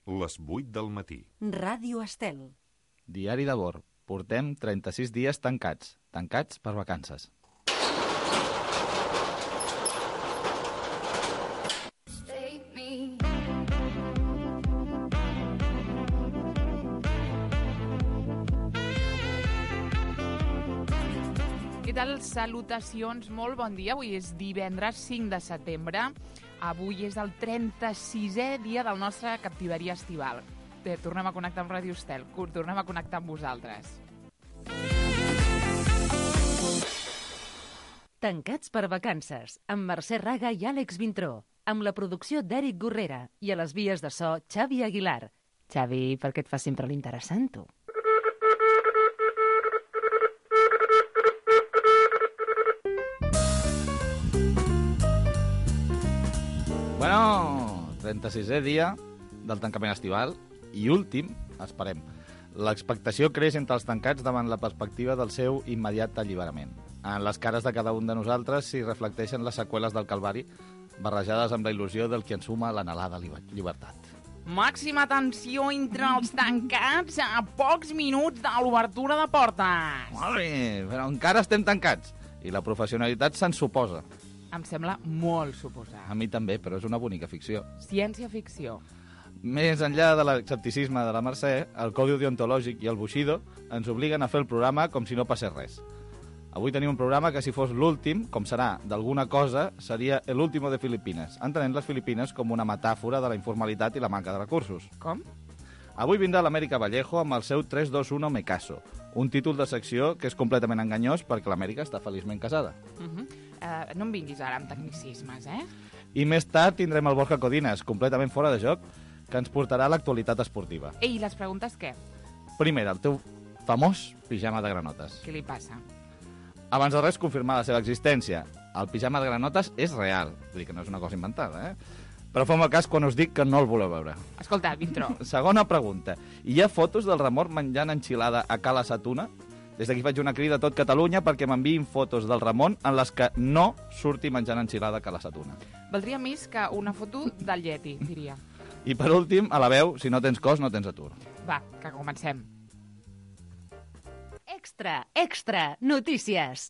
Les 8 del matí. Ràdio Estel. Diari de bord. Portem 36 dies tancats. Tancats per vacances. Què tal? Salutacions, molt bon dia. Avui és divendres 5 de setembre. Avui és el 36è dia del nostre captiveri estival. Bé, tornem a connectar amb Ràdio Estel. Tornem a connectar amb vosaltres. Tancats per vacances, amb Mercè Raga i Àlex Vintró, amb la producció d'Eric Gorrera i a les vies de so Xavi Aguilar. Xavi, per què et fas sempre l'interessant, tu? Bueno, 36è dia del tancament estival i últim, esperem. L'expectació creix entre els tancats davant la perspectiva del seu immediat alliberament. En les cares de cada un de nosaltres s'hi reflecteixen les seqüeles del calvari, barrejades amb la il·lusió del que ensuma l'anhelada llibertat. Màxima tensió entre els tancats a pocs minuts de l'obertura de portes. Molt bé, però encara estem tancats i la professionalitat se'n suposa. Em sembla molt suposat. A mi també, però és una bonica ficció. Ciència-ficció. Més enllà de l'escepticisme de la Mercè, el codi deontològic i el Bushido ens obliguen a fer el programa com si no passés res. Avui tenim un programa que, si fos l'últim, com serà d'alguna cosa, seria l'último de Filipines, entenent les Filipines com una metàfora de la informalitat i la manca de recursos. Com? Avui vindrà l'Amèrica Vallejo amb el seu 3-2-1 Me Caso, un títol de secció que és completament enganyós perquè l'Amèrica està feliçment casada. No em vinguis ara amb tecnicismes, eh? I més tard tindrem el Borja Codines, completament fora de joc, que ens portarà a l'actualitat esportiva. Ei, les preguntes què? Primer, el teu famós pijama de granotes. Què li passa? Abans de res, confirmar la seva existència. El pijama de granotes és real, vull dir que no és una cosa inventada, Però fem el cas quan us dic que no el voleu veure. Escolta, Vintró. Segona pregunta. Hi ha fotos del Ramon menjant enxilada a Cala Satuna? Des d'aquí faig una crida a tot Catalunya perquè m'enviïn fotos del Ramon en les que no surti menjant enxilada a Cala Satuna. Valdria més que una foto del Yeti, diria. I per últim, a la veu, si no tens cos, no tens atur. Va, que comencem. Extra, extra, notícies.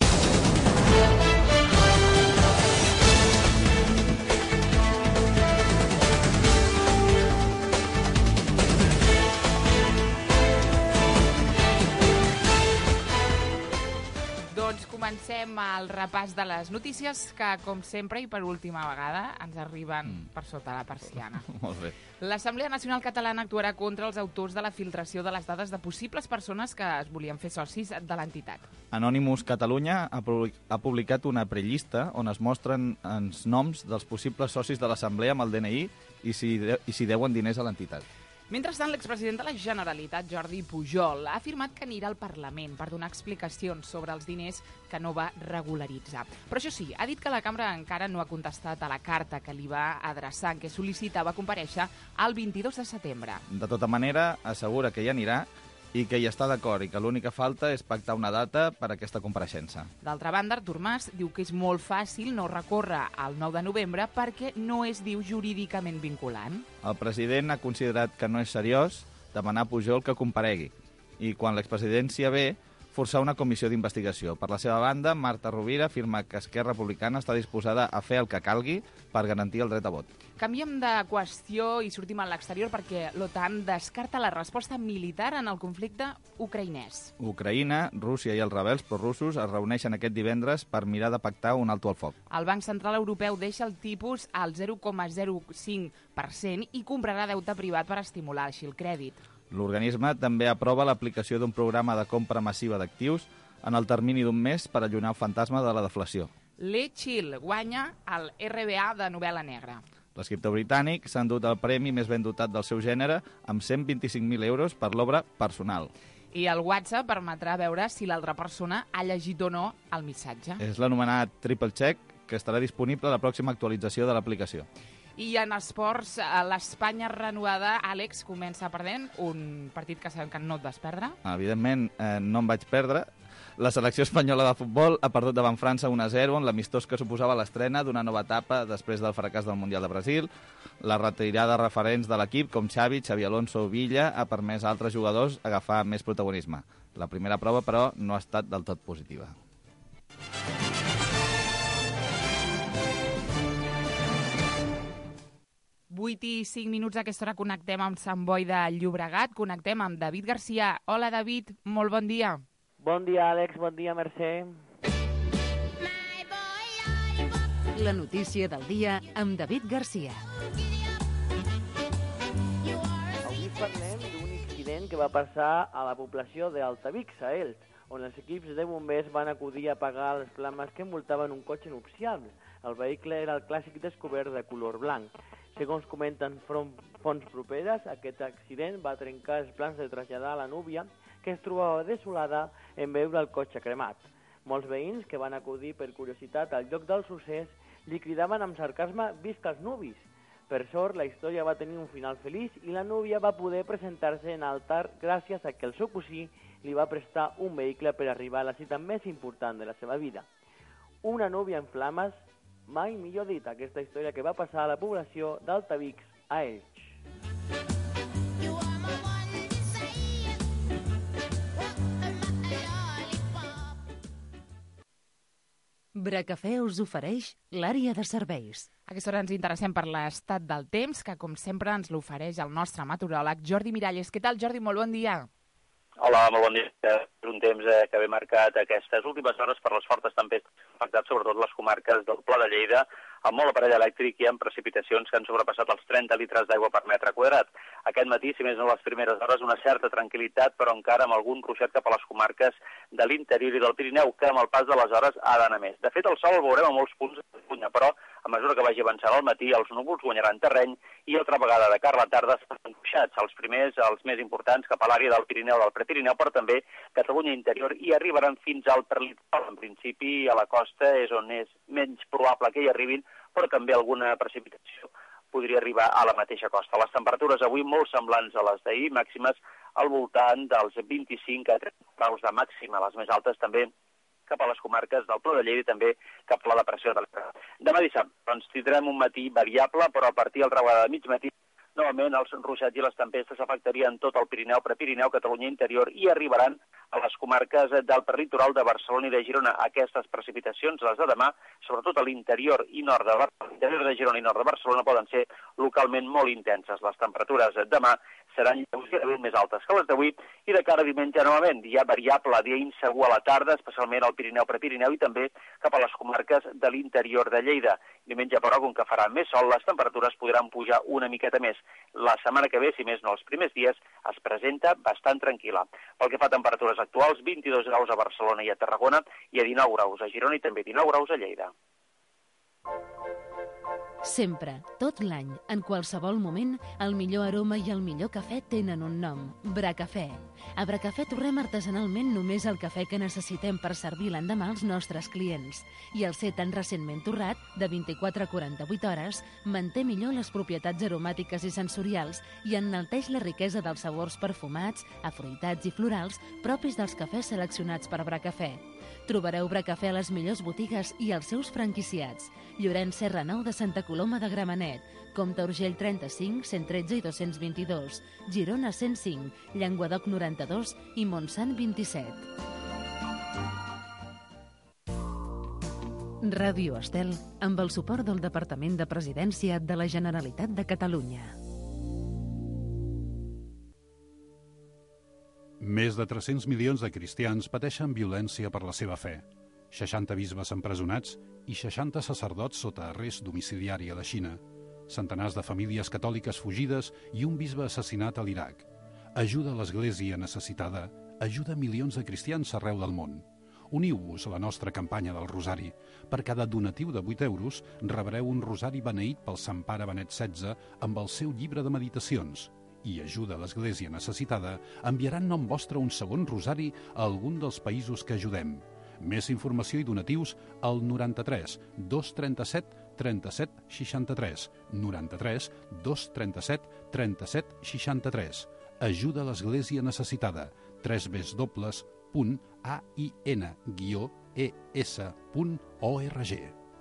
Doncs comencem el repàs de les notícies que, com sempre i per última vegada, ens arriben per sota la persiana. Molt bé. L'Assemblea Nacional Catalana actuarà contra els autors de la filtració de les dades de possibles persones que es volien fer socis de l'entitat. Anonymous Catalunya ha publicat una prellista on es mostren els noms dels possibles socis de l'Assemblea amb el DNI i si deuen diners a l'entitat. Mentrestant, l'expresident de la Generalitat, Jordi Pujol, ha afirmat que anirà al Parlament per donar explicacions sobre els diners que no va regularitzar. Però això sí, ha dit que la cambra encara no ha contestat a la carta que li va adreçar, en què sol·licitava comparèixer el 22 de setembre. De tota manera, assegura que hi anirà i que hi està d'acord i que l'única falta és pactar una data per a aquesta compareixença. D'altra banda, Artur Mas diu que és molt fàcil no recórrer al 9 de novembre perquè no es diu jurídicament vinculant. El president ha considerat que no és seriós demanar a Pujol que comparegui i, quan l'expresidència ve, forçar una comissió d'investigació. Per la seva banda, Marta Rovira afirma que Esquerra Republicana està disposada a fer el que calgui per garantir el dret a vot. Canviem de qüestió i sortim a l'exterior perquè l'OTAN descarta la resposta militar en el conflicte ucraïnès. Ucraïna, Rússia i els rebels prorussos es reuneixen aquest divendres per mirar de pactar un alto al foc. El Banc Central Europeu deixa el tipus al 0,05% i comprarà deute privat per estimular així el crèdit. L'organisme també aprova l'aplicació d'un programa de compra massiva d'actius en el termini d'un mes per allunyar el fantasma de la deflació. Le Chill guanya el RBA de novel·la negra. L'escriptor britànic s'ha endut el premi més ben dotat del seu gènere amb 125.000 euros per l'obra Personal. I el WhatsApp permetrà veure si l'altra persona ha llegit o no el missatge. És l'anomenat Triple Check, que estarà disponible a la pròxima actualització de l'aplicació. I en esports, l'Espanya renovada, Àlex, comença perdent un partit que sabem que no et vas perdre. Evidentment, no em vaig perdre. La selecció espanyola de futbol ha perdut davant França 1-0 en l'amistós que suposava l'estrena d'una nova etapa després del fracàs del Mundial de Brasil. La retirada de referents de l'equip, com Xavi Alonso o Villa, ha permès a altres jugadors agafar més protagonisme. La primera prova, però, no ha estat del tot positiva. Vuit i 5 minuts a aquesta hora connectem amb Sant Boi de Llobregat, connectem amb David Garcia. Hola, David, molt bon dia. Bon dia, Àlex, bon dia, Mercè. La notícia del dia amb David Garcia. Avui parlem d'un incident que va passar a la població d'Altavics, a Elx, on els equips de bombers van acudir a apagar les flames que envoltaven un cotxe nupcial. El vehicle era el clàssic descobert de color blanc. Segons comenten fonts properes, aquest accident va trencar els plans de traslladar la núvia, que es trobava desolada en veure el cotxe cremat. Molts veïns que van acudir per curiositat al lloc del succés li cridaven amb sarcasme «Visca els nuvis!». Per sort, la història va tenir un final feliç i la núvia va poder presentar-se en altar gràcies a que el seu cosí li va prestar un vehicle per arribar a la cita més important de la seva vida. Una núvia en flames, mai millor dit, aquesta història que va passar a la població d'Altavics a Elx. Bracafè us ofereix l'àrea de serveis. A aquesta hora ens interessem per l'estat del temps, que com sempre ens l'ofereix el nostre meteoròleg Jordi Miralles. Què tal, Jordi? Molt bon dia. Hola, molt bon dia. És un temps que ve marcat aquestes últimes hores per les fortes tempestes que han afectat sobretot les comarques del Pla de Lleida, amb molt aparell elèctric i amb precipitacions que han sobrepassat els 30 litres d'aigua per metre quadrat. Aquest matí, si més no les primeres hores, una certa tranquil·litat, però encara amb algun ruixat cap a les comarques de l'interior i del Pirineu, que amb el pas de les hores ha d'anar més. De fet, el sol el veurem a molts punts de Catalunya, però a mesura que vagi avançant al matí, els núvols guanyaran terreny i altra vegada de cara a la tarda estaran ruixats, els primers, els més importants, cap a l'àrea del Pirineu, del Prepirineu, però també Catalunya interior, i arribaran fins al prelitoral. En principi, a la costa és on és menys probable que hi arribin, però també alguna precipitació podria arribar a la mateixa costa. Les temperatures avui molt semblants a les d'ahir, màximes al voltant dels 25 a 30 graus de màxima, les més altes també cap a les comarques del Pla de Lleida i també cap a la depressió de l'Ebre. Demà dissabte doncs, tindrem un matí variable, però a partir d'altra vegada de mig matí novament els ruixats i les tempestes afectarien tot el Pirineu, Prepirineu, Catalunya interior i arribaran a les comarques del prelitoral de Barcelona i de Girona. Aquestes precipitacions, les de demà, sobretot a l'interior i nord de Barcelona, l'interior de Girona i nord de Barcelona, poden ser localment molt intenses. Les temperatures demà seran lleugerament més altes que les d'avui i de cara a diumenge novament, dia variable, dia insegur a la tarda, especialment al Pirineu, Prepirineu i també cap a les comarques de l'interior de Lleida. Diumenge, però, com que farà més sol, les temperatures podran pujar una miqueta més. La setmana que ve, si més no els primers dies, es presenta bastant tranquil·la. Pel que fa a temperatures actuals, 22 graus a Barcelona i a Tarragona i a 19 graus a Girona i també 19 graus a Lleida. Sempre, tot l'any, en qualsevol moment, el millor aroma i el millor cafè tenen un nom, Bracafè. A Bracafè torrem artesanalment només el cafè que necessitem per servir l'endemà als nostres clients. I el ser tan recentment torrat, de 24 a 48 hores, manté millor les propietats aromàtiques i sensorials i enalteix la riquesa dels sabors perfumats, afruitats i florals propis dels cafès seleccionats per Bracafè. Trobareu Bracafè a les millors botigues i als seus franquiciats. Llorenç Serra 9 de Santa Coloma de Gramenet, Comte Urgell 35, 113 i 222, Girona 105, Llenguadoc 92 i Montsant 27. Ràdio Estel, amb el suport del Departament de Presidència de la Generalitat de Catalunya. Més de 300 milions de cristians pateixen violència per la seva fe. 60 bisbes empresonats i 60 sacerdots sota arrest domiciliari a la Xina. Centenars de famílies catòliques fugides i un bisbe assassinat a l'Iraq. Ajuda a l'Església necessitada, ajuda milions de cristians arreu del món. Uniu-vos a la nostra campanya del Rosari. Per cada donatiu de 8 euros rebreu un rosari beneït pel Sant Pare Benet XVI amb el seu llibre de meditacions. I ajuda a l'Església necessitada enviarà en nom vostre un segon rosari a algun dels països que ajudem. Més informació i donatius al 93 237 37 63. 93 237 37 63. Ajuda a l'Església necessitada. www.univ.cat. www.ain-es.org.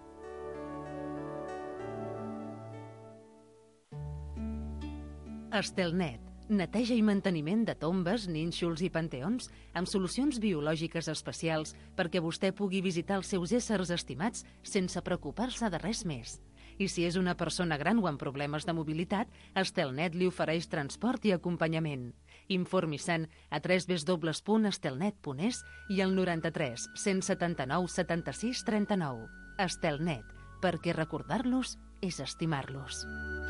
Estelnet. Neteja i manteniment de tombes, nínxols i panteons amb solucions biològiques especials perquè vostè pugui visitar els seus éssers estimats sense preocupar-se de res més. I si és una persona gran o amb problemes de mobilitat, Estelnet li ofereix transport i acompanyament. Informi-se'n a www.estelnet.es i al 93 179 76 39. Estelnet, perquè recordar-los és estimar-los.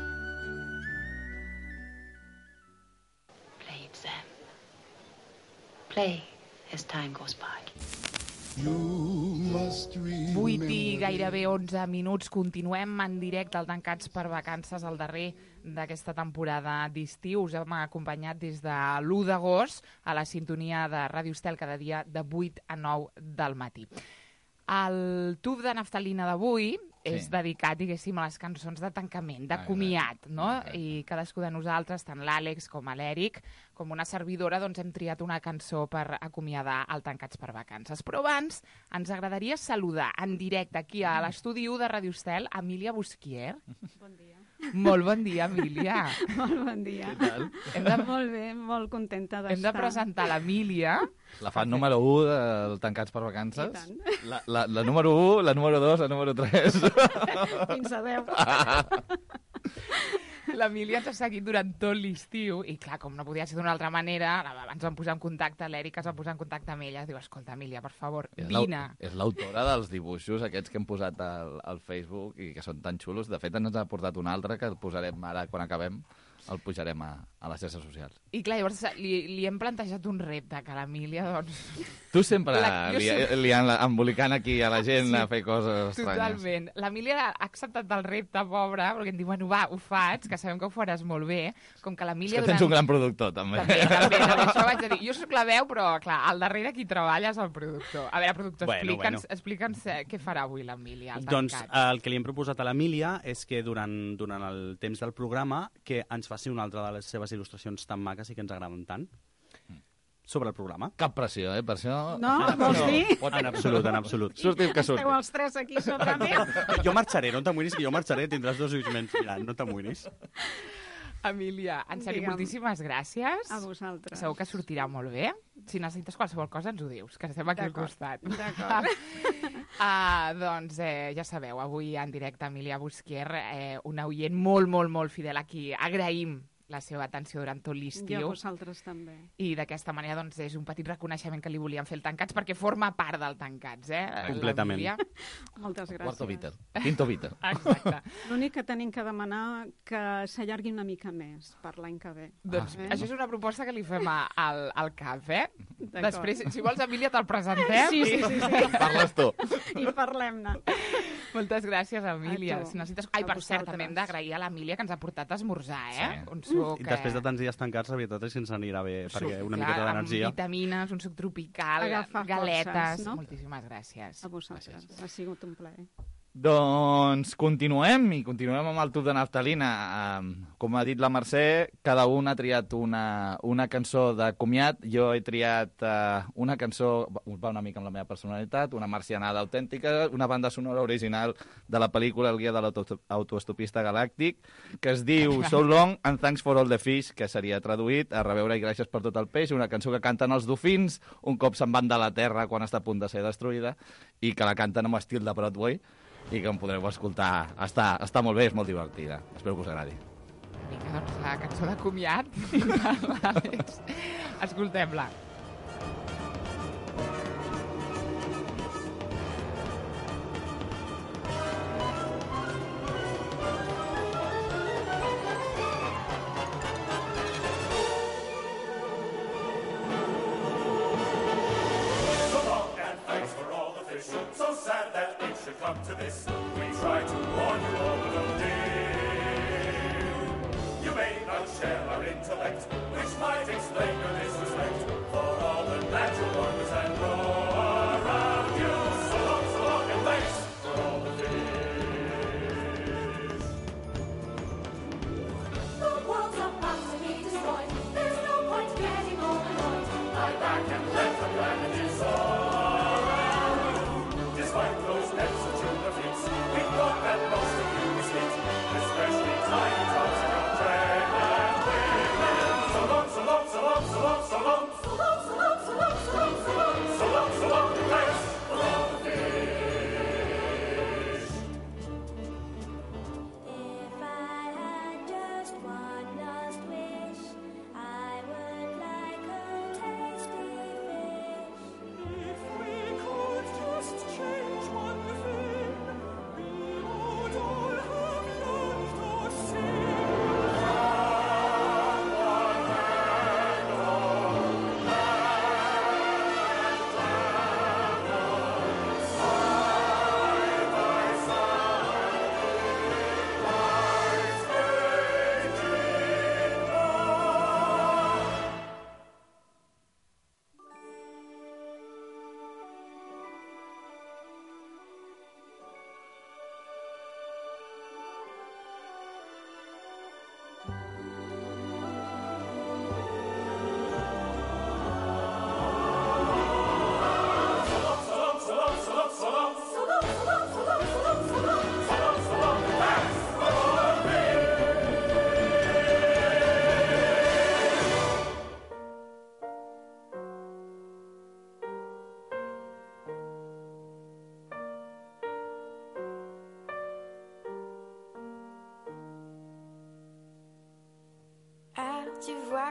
Play it, Sam. Play as time goes by. 8 i gairebé 11 minuts. Continuem en directe al Tancats per Vacances, el darrer d'aquesta temporada d'estiu. Us hem acompanyat des de l'1 d'agost a la sintonia de Ràdio Estel cada dia de 8 a 9 del matí. El tub de naftalina d'avui és dedicat, diguéssim, a les cançons de tancament, de comiat, no? I cadascú de nosaltres, tant l'Àlex com l'Èric, com una servidora, doncs hem triat una cançó per acomiadar el Tancats per Vacances. Però abans ens agradaria saludar en directe aquí a l'estudi 1 de Ràdio Estel Emília Busquier. Bon dia. Molt bon dia, Emília. Molt bon dia. Què tal? Molt bé, molt contenta d'estar. Hem de presentar l'Emília. La fan número 1 del Tancats per Vacances. I tant. La número 1, la número 2, la número 3. Fins a 10. L'Emília ens ha seguit durant tot l'estiu i, clar, com no podia ser d'una altra manera, ens vam posar en contacte, l'Èric es va posar en contacte amb ella. Diu, escolta, Emília, per favor, vine. És l'autora dels dibuixos aquests que hem posat al Facebook i que són tan xulos. De fet, ens ha portat un altre que el posarem ara, quan acabem, el pujarem a les xarxes socials. I, clar, llavors li hem plantejat un repte, que l'Emília, doncs... Tu sempre embolicant aquí a la gent a fer coses estranyes. Totalment. L'Emília ha acceptat el repte, pobra, perquè em diu, bueno, va, ho faig, que sabem que ho faràs molt bé. Com que l'Emília... És que tens un gran productor, també. També, això vaig a dir. Jo soc la veu, però, clar, al darrere qui treballa és el productor. A veure, productor, explica'ns què farà avui l'Emília. Doncs el que li hem proposat a l'Emília és que durant el temps del programa que ens faci una altra de les seves il·lustracions tan maques i que ens agraden tant sobre el programa. Cap pressió, per això... No, vols dir? En absolut, en absolut. Sortim que surti. Esteu els tres aquí sota meu. Jo marxaré, no t'amoïnis, que jo marxaré, tindràs 2 ulls menys mirant, no t'amoïnis. Emília, en sèrio, moltíssimes gràcies. A vosaltres. Segur que sortirà molt bé. Si necessites qualsevol cosa ens ho dius, que estem aquí al costat. D'acord. Doncs ja sabeu, avui en directe Emília Busquier, una oient molt, molt, molt fidel aquí. Agraïm la seva atenció durant tot l'estiu. I a vosaltres també. I d'aquesta manera doncs, és un petit reconeixement que li volíem fer el Tancats, perquè forma part del Tancats, Completament. Moltes gràcies. Quarto Beatle. Quinto Beatle. Exacte. L'únic que tenim que demanar que s'allargui una mica més per l'any que ve. Doncs això és una proposta que li fem al CAP, D'acord. Després, si vols, Emília, te'l presentem. Sí. Parles tu. I parlem-ne. Moltes gràcies, Emília. A tu. Si necessites... Ai, per cert, vosaltres. també hem d'agrair a l'Emília que ens ha portat a esmorzar, Sí. Un suc... I després de tants dies tancats, la veritat és que ens anirà bé, perquè una miqueta d'energia... Amb vitamines, un suc tropical, Agafar galetes... forces, no? Moltíssimes gràcies. A vosaltres. Ha sigut un plaer. Doncs continuem amb el tub de naftalina. Com ha dit la Mercè, cada un ha triat una cançó de comiat. Jo he triat una cançó, va una mica amb la meva personalitat, una marcianada autèntica, una banda sonora original de la pel·lícula El guia de l'autoestopista galàctic, que es diu So Long and Thanks for All the Fish, que seria traduït a reveure i gràcies per tot el peix, una cançó que canten els dofins un cop se'n van de la Terra quan està a punt de ser destruïda i que la canten amb estil de Broadway i que em podreu escoltar. Està molt bé, és molt divertida. Espero que us agradi. Vinga, doncs la cançó de comiat de l'Àlex. Escoltem-la. Come to this, we try to warn you all below dear. You may not share our intellect, which might explain your disrespect for all the natural wonders that grow around you. So long, and thanks for all the fish. The world's about to be destroyed. There's no point getting all annoyed. Lie back and let the planet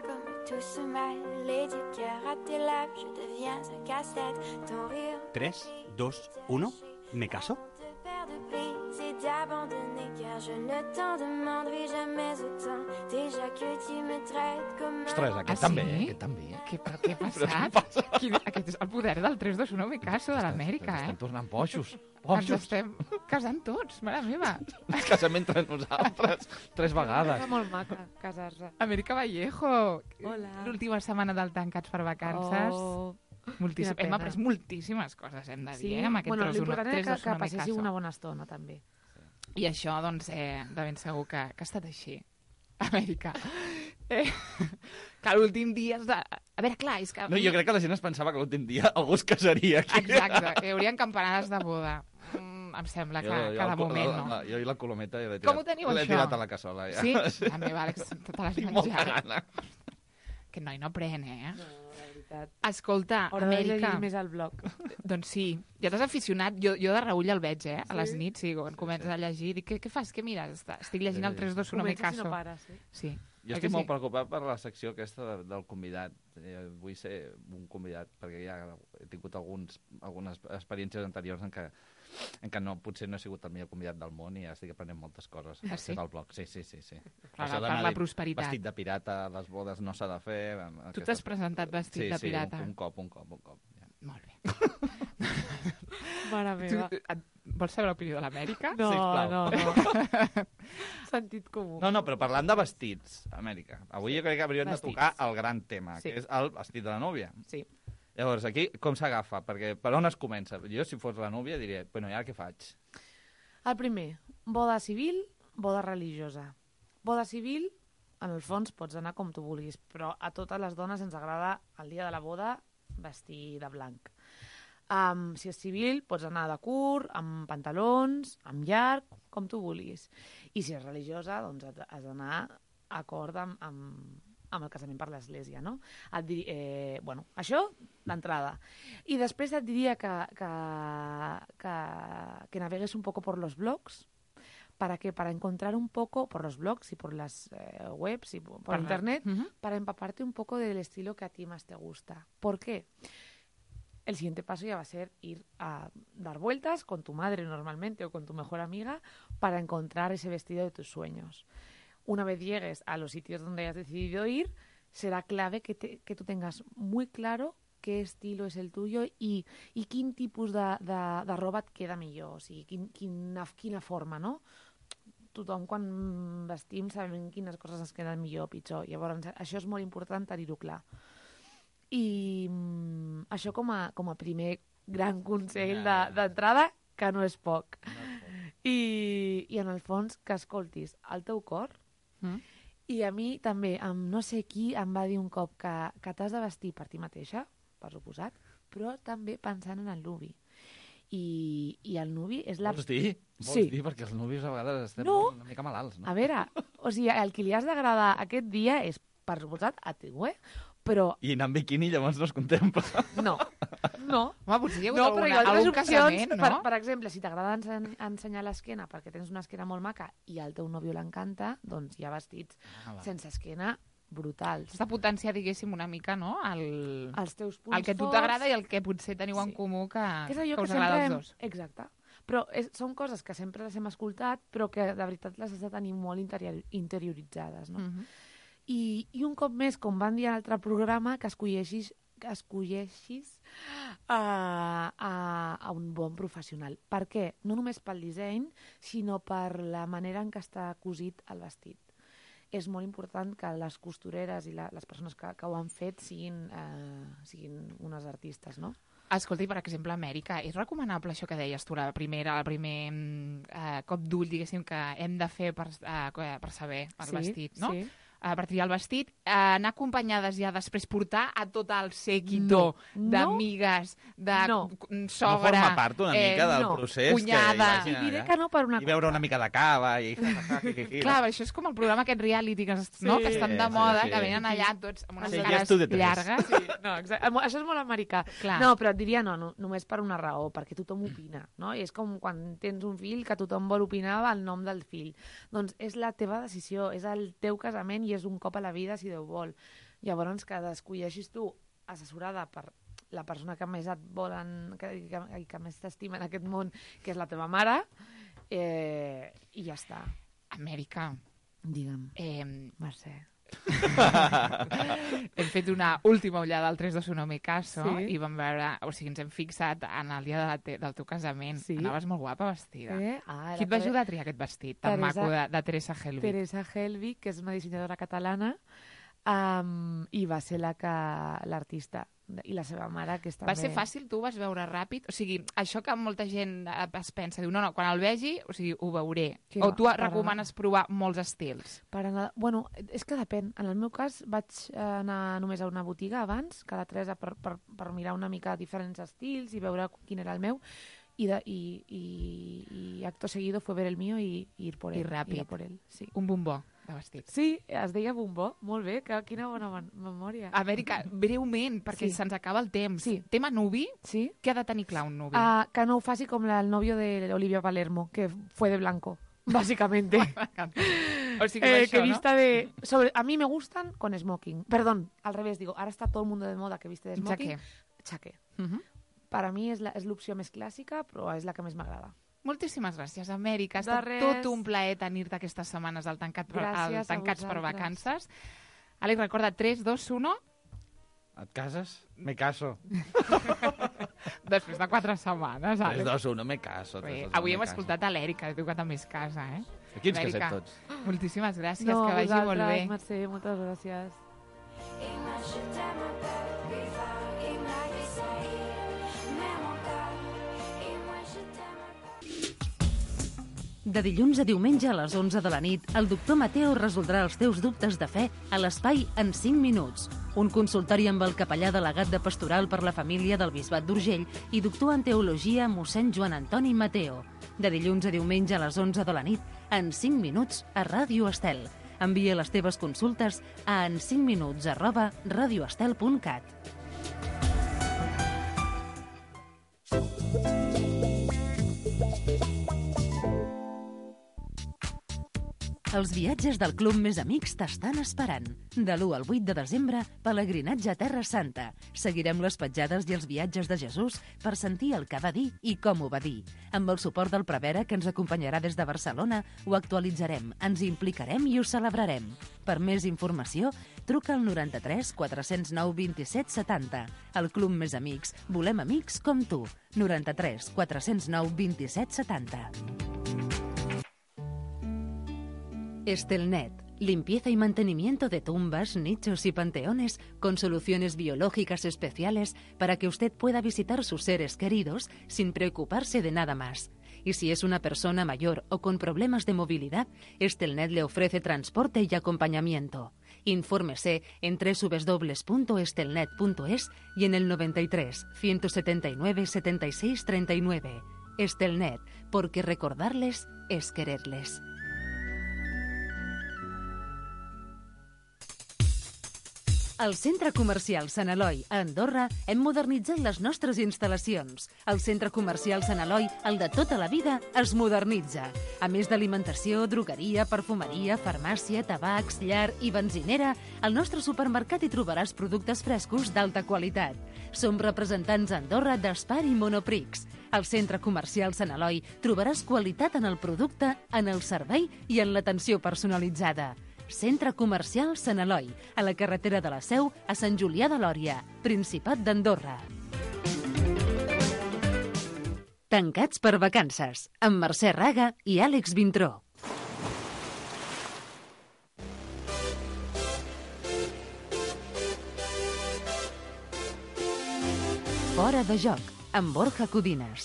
comme tout ce mal. Les yeux qui ratent tes lèvres, je deviens un casse-tête. Ton rire 3, 2, 1, me caso. te perd de prix, c'est d'abandonner car je ne t'en demanderai jamais autant. Déjà que tu me traites comme Ostres, aquest Ah, també, sí? aquest també. Què ha passat? Aquest és el poder del 3, 2, 1, me caso de l'Amèrica, Estem tornant bojos. Ens Bojos. estem casant tots, mare meva. Ens casem entre nosaltres 3 vegades. És molt maca, casar-se. Amèrica Vallejo. Hola. L'última setmana del Tancats per Vacances. Oh, Moltíssim. quina Hem pena. après moltíssimes coses, hem de dir, sí? amb aquest Bueno, 3, 2, 1, l'important 3, era 2, que 1, me passéssiu caso. una bona estona, també. I això, doncs, de ben segur que ha estat així. Amèrica. Que l'últim dia... A veure, clar, és que... No, jo crec que la gent es pensava que l'últim dia algú es casaria aquí. Exacte, hi haurien campanades de boda. Em sembla que de moment no. Jo i la colometa ja l'he tirat. Com ho teniu, L'he això? tirat a la cassola, ja. Sí? També, Àlex, te l'has Tinc molta menjat. gana. Aquest noi no pren, eh? No, la veritat. Escolta, Haurà de Amèrica... llegir més al blog. Doncs sí, ja t'has aficionat. Jo de reull el veig, eh? A les Sí? nits, sí, quan comences a llegir. Dic, què fas? Què mires? Estic llegint el 3, 2, 1, me Comences caso. si no pares, sí? Sí. Jo estic molt preocupat per la secció aquesta del convidat. Vull ser un convidat, perquè ja he tingut algunes experiències anteriors en què potser no he sigut el millor convidat del món i ja estic aprenent moltes coses. Ah, sí? Al blog. Sí. Per Això la d'anar prosperitat. Vestit de pirata, a les bodes no s'ha de fer... Tu t'has presentat vestit de pirata? Sí, un cop. Ja. Molt bé. Mare meva. Vols saber l'opinió de l'Amèrica? No, Sisplau. no. Sentit comú. No, però parlant de vestits, Amèrica, avui jo crec que hauríem de Vestits. tocar el gran tema, Sí. que és el vestit de la núvia. Sí. Llavors, aquí com s'agafa? Perquè per on es comença? Jo, si fos la núvia, diria, bueno, i ara què faig? El primer, boda civil, boda religiosa. Boda civil, en el fons pots anar com tu vulguis, però a totes les dones ens agrada el dia de la boda vestir de blanc. Si és civil, pots anar de curt, amb pantalons, amb llarg, com tu vulguis. I si és religiosa, doncs has d'anar acord amb el casament per l'església, no? Bueno, això d'entrada. I després et diria que navegues un poco por los blogs. ¿Para qué? Para encontrar un poco por los blogs y por las webs y por internet, para empaparte un poco del estilo que a ti más te gusta. ¿Por qué? El siguiente paso ya va a ser ir a dar vueltas con tu madre normalmente o con tu mejor amiga para encontrar ese vestido de tus sueños. Una vez llegues a los sitios donde hayas decidido ir, será clave que tú tengas muy claro qué estilo és el tuyo i quin tipus de roba et queda millor, o sigui, quina forma, no? Tothom quan vestim sabem quines coses ens queden millor o pitjor. Llavors, això és molt important tenir-ho clar. I això com a primer gran consell d'entrada, que no és poc. I en el fons, que escoltis el teu cor. I a mi també, no sé qui em va dir un cop que t'has de vestir per ti mateixa, per suposat, però també pensant en el nuvi. I el nuvi és la... Vols dir? Sí. Perquè els nuvis a vegades estem una mica malalts, no? A veure, o sigui, el que li has d'agradar aquest dia és, per suposat, a tu, però... I anar amb biquini llavors no es contempla. No. Home, potser hi ha No, hagut però hi ha altres algun opcions, casament, no? per exemple, si t'agrada ensenyar l'esquena perquè tens una esquena molt maca i al teu nòvio l'encanta, doncs hi ha vestits sense esquena brutals. S'ha de potenciar, diguéssim, una mica, no? Els teus punts el que a tu t'agrada i el que potser teniu en comú que és allò us que agrada sempre als dos. Exacte. Però són coses que sempre les hem escoltat, però que de veritat les has de tenir molt interioritzades, no? I un cop més, com van dir a l'altre programa, que escolleixis a un bon professional. Per què? No només pel disseny, sinó per la manera en què està cosit el vestit. És molt important que les costureres i les persones que ho han fet siguin unes artistes, no? Escolta, i per exemple, a Amèrica, és recomanable això que deies tu, el primer cop d'ull, diguéssim, que hem de fer per saber el vestit, no? Sí. Per triar el vestit, anar acompanyades ja després portar a tot el séquito d'amigues, de sogra... No forma part una mica del procés. Cunyada. I diré que no per una cosa. I beure una mica de cava i... Clar, això és com el programa aquest reality que estan de moda, que venen allà tots amb unes cares llargues. Sí, no, exacte. Això és molt americà. Clar. No, però et diria no, només per una raó, perquè tothom opina, no? I és com quan tens un fill que tothom vol opinar el nom del fill. Doncs és la teva decisió, és el teu casament i i és un cop a la vida si Déu vol. Llavors, que escolleixis tu assessorada per la persona que més et volen, que més t'estima en aquest món, que és la teva mare, i ja està. Amèrica. Digue'm, Mercè. Hem fet una última ullada al 3, 2, 1, me caso, Sí. i vam veure, o sigui, ens hem fixat en el dia del teu casament. Sí. Anaves molt guapa vestida. Ah, Qui et va ajudar a triar aquest vestit tan maco de Teresa Helbig? Teresa Helbig, que és una dissenyadora catalana, i va ser l'artista. I la seva mare, que és també... Va ser fàcil? Tu ho vas veure ràpid? O sigui, això que molta gent es pensa, diu, no, quan el vegi, o sigui, ho veuré. O tu recomanes provar molts estils? Bueno, és que depèn. En el meu cas vaig anar només a una botiga abans, cada 3 per mirar una mica diferents estils i veure quin era el meu, y acto seguido fue ver el mío y ir por él. I ràpid. Ir a por él, sí. Un bombó de vestit. Sí, es deia bombó. Molt bé, quina bona memòria. Amèrica, breument, perquè se'ns acaba el temps. Sí. Tema nuvi? Sí. Què ha de tenir clar un nuvi? Que no ho faci com el novio de Olivia Palermo, que fue de blanco, básicamente. O sigui, això, que ¿no? vista a mí me gustan con smoking. Perdón, al revés, digo, ahora está todo el mundo de moda que viste de smoking. Chaqué. Per a mi és l'opció més clàssica, però és la que més m'agrada. Moltíssimes gràcies, Amèrica. Ha estat tot un plaer tenir-te aquestes setmanes al Tancats per Vacances. Àlex, recorda, 3, 2, 1... Et cases? Me caso. Després de 4 setmanes, Àlex. 3, 2, 1, me caso. Avui hem escoltat a l'Èrica, diu que també es casa, eh? Aquí ens casem tots. Moltíssimes gràcies, que vagi molt bé. Mercè, moltes gràcies. De dilluns a diumenge a les 11 de la nit, el doctor Mateo resoldrà els teus dubtes de fe a l'espai En 5 minuts. Un consultori amb el capellà delegat de Pastoral per la Família del Bisbat d'Urgell i doctor en Teologia mossèn Joan Antoni Mateo. De dilluns a diumenge a les 11 de la nit, En 5 minuts, a Ràdio Estel. Envia les teves consultes a en5minuts@radioestel.cat. Els viatges del Club Més Amics t'estan esperant. De l'1 al 8 de desembre, pelegrinatge a Terra Santa. Seguirem les petjades i els viatges de Jesús per sentir el que va dir i com ho va dir. Amb el suport del Prevere, que ens acompanyarà des de Barcelona, ho actualitzarem, ens implicarem i ho celebrarem. Per més informació, truca al 93 409 27 70. El Club Més Amics. Volem amics com tu. 93 409 27 70. Estelnet, limpieza y mantenimiento de tumbas, nichos y panteones con soluciones biológicas especiales para que usted pueda visitar sus seres queridos sin preocuparse de nada más. Y si es una persona mayor o con problemas de movilidad, Estelnet le ofrece transporte y acompañamiento. Infórmese en www.estelnet.es y en el 93 179 76 39. Estelnet, porque recordarles es quererles. Al Centre Comercial Sant Eloi, a Andorra, hem modernitzat les nostres instal·lacions. El Centre Comercial Sant Eloi, el de tota la vida, es modernitza. A més d'alimentació, drogueria, perfumeria, farmàcia, tabacs, llar i benzinera, al nostre supermercat hi trobaràs productes frescos d'alta qualitat. Som representants a Andorra d'Espar i Monoprix. Al Centre Comercial Sant Eloi trobaràs qualitat en el producte, en el servei i en l'atenció personalitzada. Centre Comercial Sant Eloi, a la carretera de la Seu, a Sant Julià de Lòria, Principat d'Andorra. Tancats per Vacances, amb Mercè Raga i Àlex Vintró. Fora de joc, amb Borja Codines.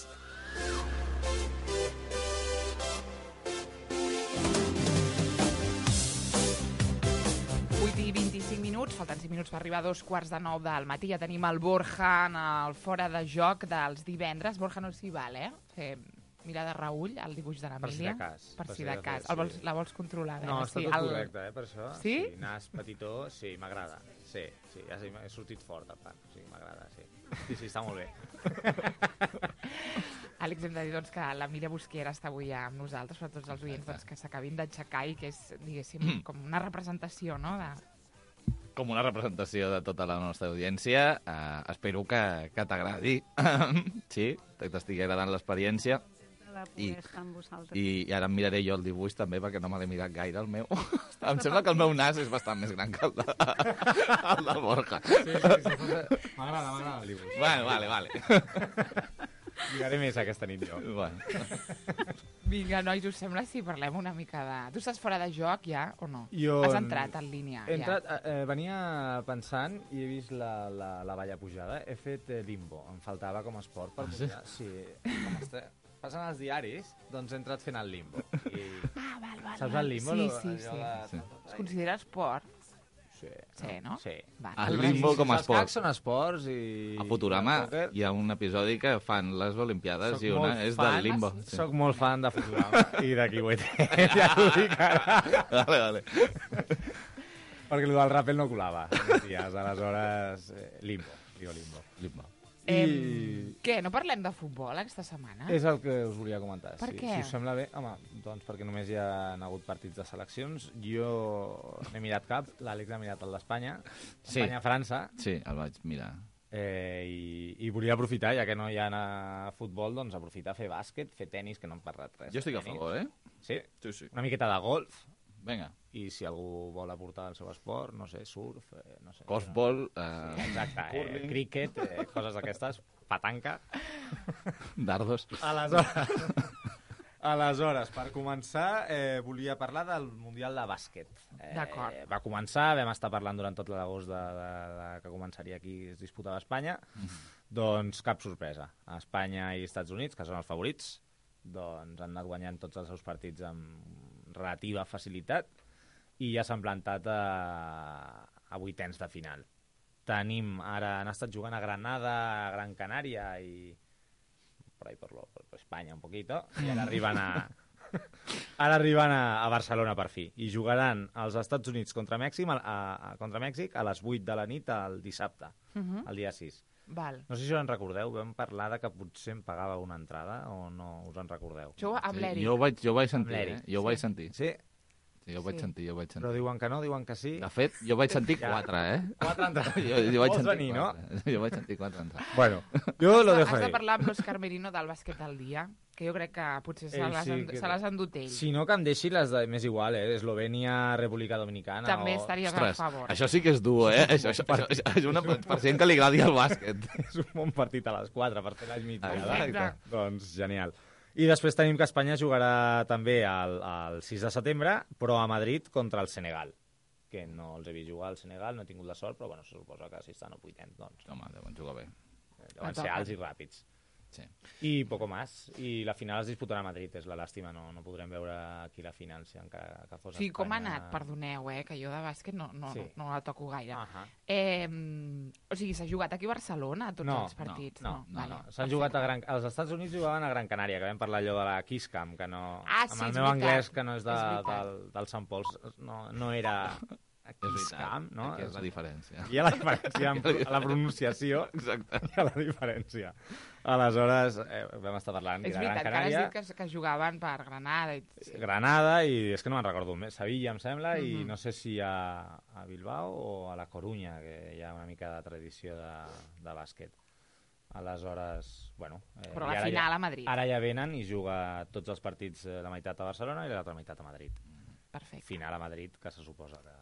25 minuts, falten 5 minuts per arribar a 8:45 del matí. Ja tenim el Borja en el fora de joc dels divendres. Borja, no s'hi val, fer mirada de reull al dibuix de l'Emília. Per si de cas. La vols controlar? No, està tot correcte, per això. Sí? Sí, nas petitó, sí, m'agrada. Sí, he sortit fort, a part. Sí, m'agrada, sí. Sí, està molt bé. Àlex, hem de dir doncs, que la Míria Busquera està avui amb nosaltres, per tots els oients doncs, que s'acabin d'aixecar i que és, diguéssim, com una representació, no?, Com una representació de tota la nostra audiència. Espero que t'agradi. Sí, t'estigui agradant l'experiència. I ara em miraré jo el dibuix també, perquè no me l'he mirat gaire, el meu. Em sembla que el meu nas és bastant més gran que el del Borja. Sí. M'agrada el dibuix. Vale. Miraré més aquesta nit jo. Vinga, nois, us sembla si parlem una mica de... Tu estàs fora de joc ja o no? Has entrat en línia? He entrat, venia pensant i he vist la valla pujada. He fet limbo, em faltava com a esport per pujar. Sí, com passen els diaris, doncs he entrat fent el limbo. Val. Saps el limbo? Sí. Es considera esport? Sí, no? Sí. El limbo com a esport. Els cacs són esports i... A Futurama hi ha un episodi que fan les Olimpiades i una és del limbo. Soc molt fan de Futurama i de Kiwete. Ja ho dic ara. Vale. Perquè el del rappel no colava. Aleshores, limbo. Què, no parlem de futbol aquesta setmana? És el que us volia comentar. Per què? Si us sembla bé, home, doncs perquè només hi ha hagut partits de seleccions. Jo n'he mirat cap, l'Àlex ha mirat el d'Espanya, Espanya-França. Sí, el vaig mirar. I volia aprofitar, ja que no hi ha futbol, doncs aprofitar a fer bàsquet, fer tenis, que no hem parlat res. Jo estic a favor, Sí? Sí. Una miqueta de golf. Vinga. I si algú vol aportar el seu esport, no sé, surf, no sé... Golfbol, exacte, cricket, coses d'aquestes, patanca... Dardos. Aleshores, per començar, volia parlar del Mundial de Bàsquet. D'acord. Va començar, vam estar parlant durant tot l'agost que començaria aquí, es disputava a Espanya, doncs cap sorpresa. Espanya i Estats Units, que són els favorits, doncs han anat guanyant tots els seus partits amb relativa facilitat i ja s'han plantat a vuitens de final. Han estat jugant a Granada, a Gran Canària i por ahí por Espanya un poquito, i ara arriben a Barcelona per fi i jugaran als Estats Units contra Mèxic a les 8 de la nit el dissabte, el dia 6. Val. No sé si us en recordeu, vam parlar de que potser em pagava una entrada o no us en recordeu. Jo amb l'Eric. Jo ho vaig sentir, Jo ho vaig sentir. Sí? Sí, jo ho vaig sentir. Però diuen que no, diuen que sí. De fet, jo vaig sentir 4, 4 entrades. Jo vaig sentir venir, 4. No? Jo vaig sentir 4 entrades. Bueno, jo lo dejo ahí. Has de parlar amb l'Òscar Merino del bàsquet del dia, que jo crec que potser se les ha endut ell. Si no, que em deixi les de... M'és igual, Eslovènia, República Dominicana... També estaries a favor. Això sí que és dur, Això és una per gent que li agradi el bàsquet. És un bon partit a les 4 per fer la migdiada. Doncs genial. I després tenim que Espanya jugarà també el 6 de setembre, però a Madrid contra el Senegal, que no els he vist jugar al Senegal, no he tingut la sort, però bueno, se suposa que si estan a 8, doncs... Home, deuen jugar bé. Deuen ser alts i ràpids. Sí. I poco más. I la final es disputarà a Madrid, és la làstima, no podrem veure aquí la final si encara que fos sí, Espanya... com ha anat, perdoneu, que jo de bàsquet no la toco gaire. O sigui, s'ha jugat aquí a Barcelona tots els partits? No. S'han jugat als Estats Units, jugaven a Gran Canària, que vam parlar allò de la Kiss Camp, que no... amb el meu anglès, que no és del Sant Pols, no era... Kiss Camp, no? Aquí és la diferència. Hi ha la diferència a la pronunciació. Exacte. Hi ha la diferència. Aleshores, vam estar parlant de Gran Canària. És veritat, que has dit que jugaven per Granada. Granada i és que no me'n recordo més. Sevilla, em sembla, i no sé si a Bilbao o a la Corunya, que hi ha una mica de tradició de bàsquet. Aleshores, bueno... Però la final a Madrid. Ara ja venen i juga tots els partits, la meitat a Barcelona i l'altra meitat a Madrid. Perfecte. Final a Madrid, que se suposa que...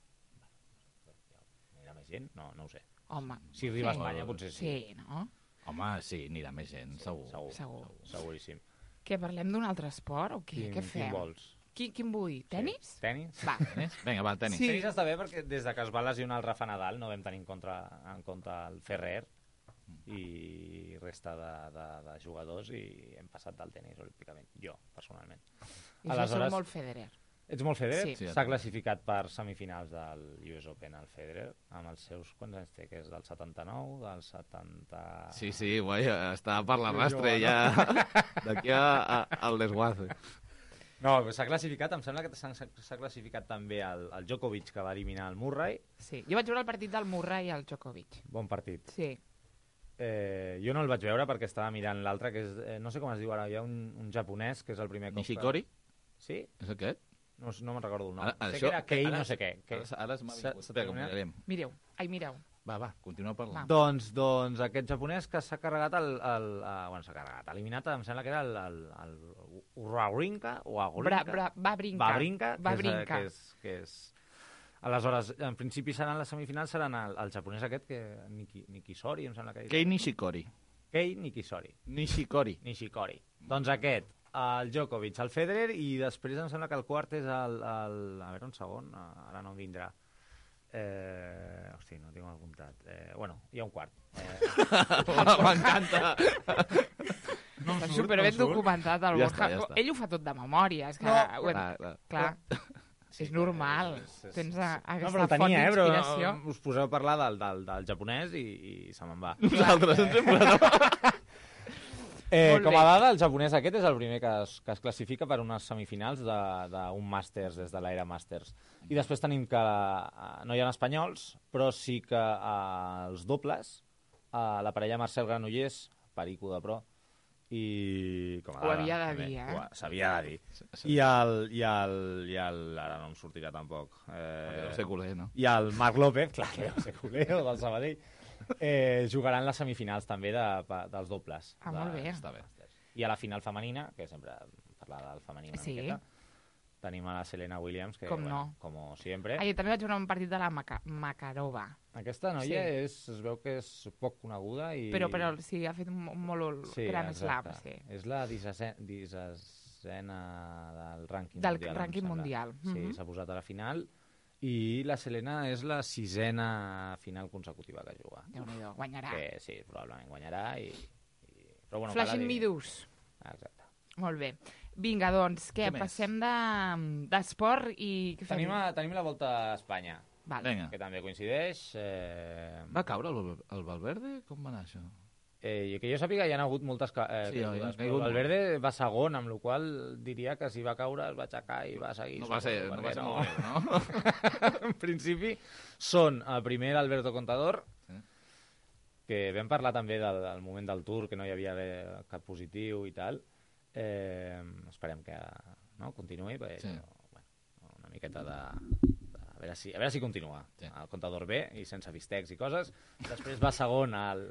gent? No ho sé. Home. Si arriba a Espanya, potser sí. Sí, no? Home, sí, anirà més gent, segur. Seguríssim. Què, parlem d'un altre esport o què? Què fem? Quin vols? Quin vull? Tenis? Sí. Tenis? Va. Vinga, va, tenis. Sí. Tenis està bé perquè des que es va lesionar el Rafa Nadal no vam tenir en compte el Ferrer i resta de jugadors i hem passat del tenis olímpicament. Jo, personalment. I jo soc molt Federer. Ets molt Federer? Sí. S'ha classificat per semifinals del US Open, el Federer, amb els seus... Quants anys té? Que és del 79, del 70... Sí, guai, està per l'arrastre ja d'aquí al desguace. No, s'ha classificat, em sembla que s'ha classificat també el Djokovic, que va eliminar el Murray. Sí, jo vaig veure el partit del Murray i el Djokovic. Bon partit. Sí. Jo no el vaig veure perquè estava mirant l'altre, que és... no sé com es diu ara, hi ha un japonès que és el primer cop... Nishikori? Sí? És aquest? No me'n recordo el nom. Ara, sé que era Kei no sé què. Ara m'ha vingut. Espera, que ho mirarem. Mireu. Va, continua parlant. Doncs aquest japonès que s'ha carregat bueno, s'ha carregat, eliminat, em sembla que era el Wawrinka o Wawrinka. Wawrinka, que és... Aleshores, en principi seran les semifinals, seran el japonès aquest, que Nikisori, em sembla que és. Kei Nishikori. Kei Nikisori. Nishikori. Doncs aquest, el Djokovic, el Federer, i després em sembla que el quart és el a veure, un segon, ara no em vindrà. Hosti, no tinc apuntat. Bueno, hi ha un quart. M'encanta. Està superben documentat el Borja. Ell ho fa tot de memòria. És que, clar. És normal. Tens aquesta font d'inspiració. Us poseu a parlar del japonès i se me'n va. Nosaltres ens hem posat... Com a dada, el japonès aquest és el primer que es classifica per unes semifinals d'un Masters, des de l'era Masters. I després tenim que no hi ha espanyols, però sí que els dobles, la parella Marcel Granollers, perico de pro, i... Ho havia de dir, s'havia de dir. I el... Ara no em sortirà tampoc. Deu ser culer, no? I el Marc López, clar que deu ser culer, o del Sabadell, jugaran les semifinals també dels dobles. Molt bé. Està bé. I a la final femenina, que sempre parlar del femení una miqueta, tenim a la Serena Williams, que, com sempre... Jo també vaig veure un partit de la Makarova. Aquesta noia es veu que és poc coneguda i... Però sí, ha fet molt gran slam. Sí, és la 16a del rànquing mundial. Del rànquing mundial. Sí, s'ha posat a la final i la Selena és la 6a final consecutiva que juga. Déu-n'hi-do, guanyarà. Que sí, probablement guanyarà i... Però, bueno, Flashing Midus. Exacte. Molt bé. Vinga, doncs, què passem d'esport i... Tenim la Volta a Espanya, que també coincideix. Va caure el Valverde? Com va anar això? Que jo sàpiga, hi ha hagut moltes caigudes. El Valverde va segon, amb la qual diria que si va caure es va aixecar i va seguir. No va ser molt bé, no? En principi són el primer Alberto Contador, que vam parlar també del moment del Tour, que no hi havia cap positiu i tal. Esperem que continuï, perquè una miqueta de... A veure si continua. El Contador bé i sense bistecs i coses. Després va segon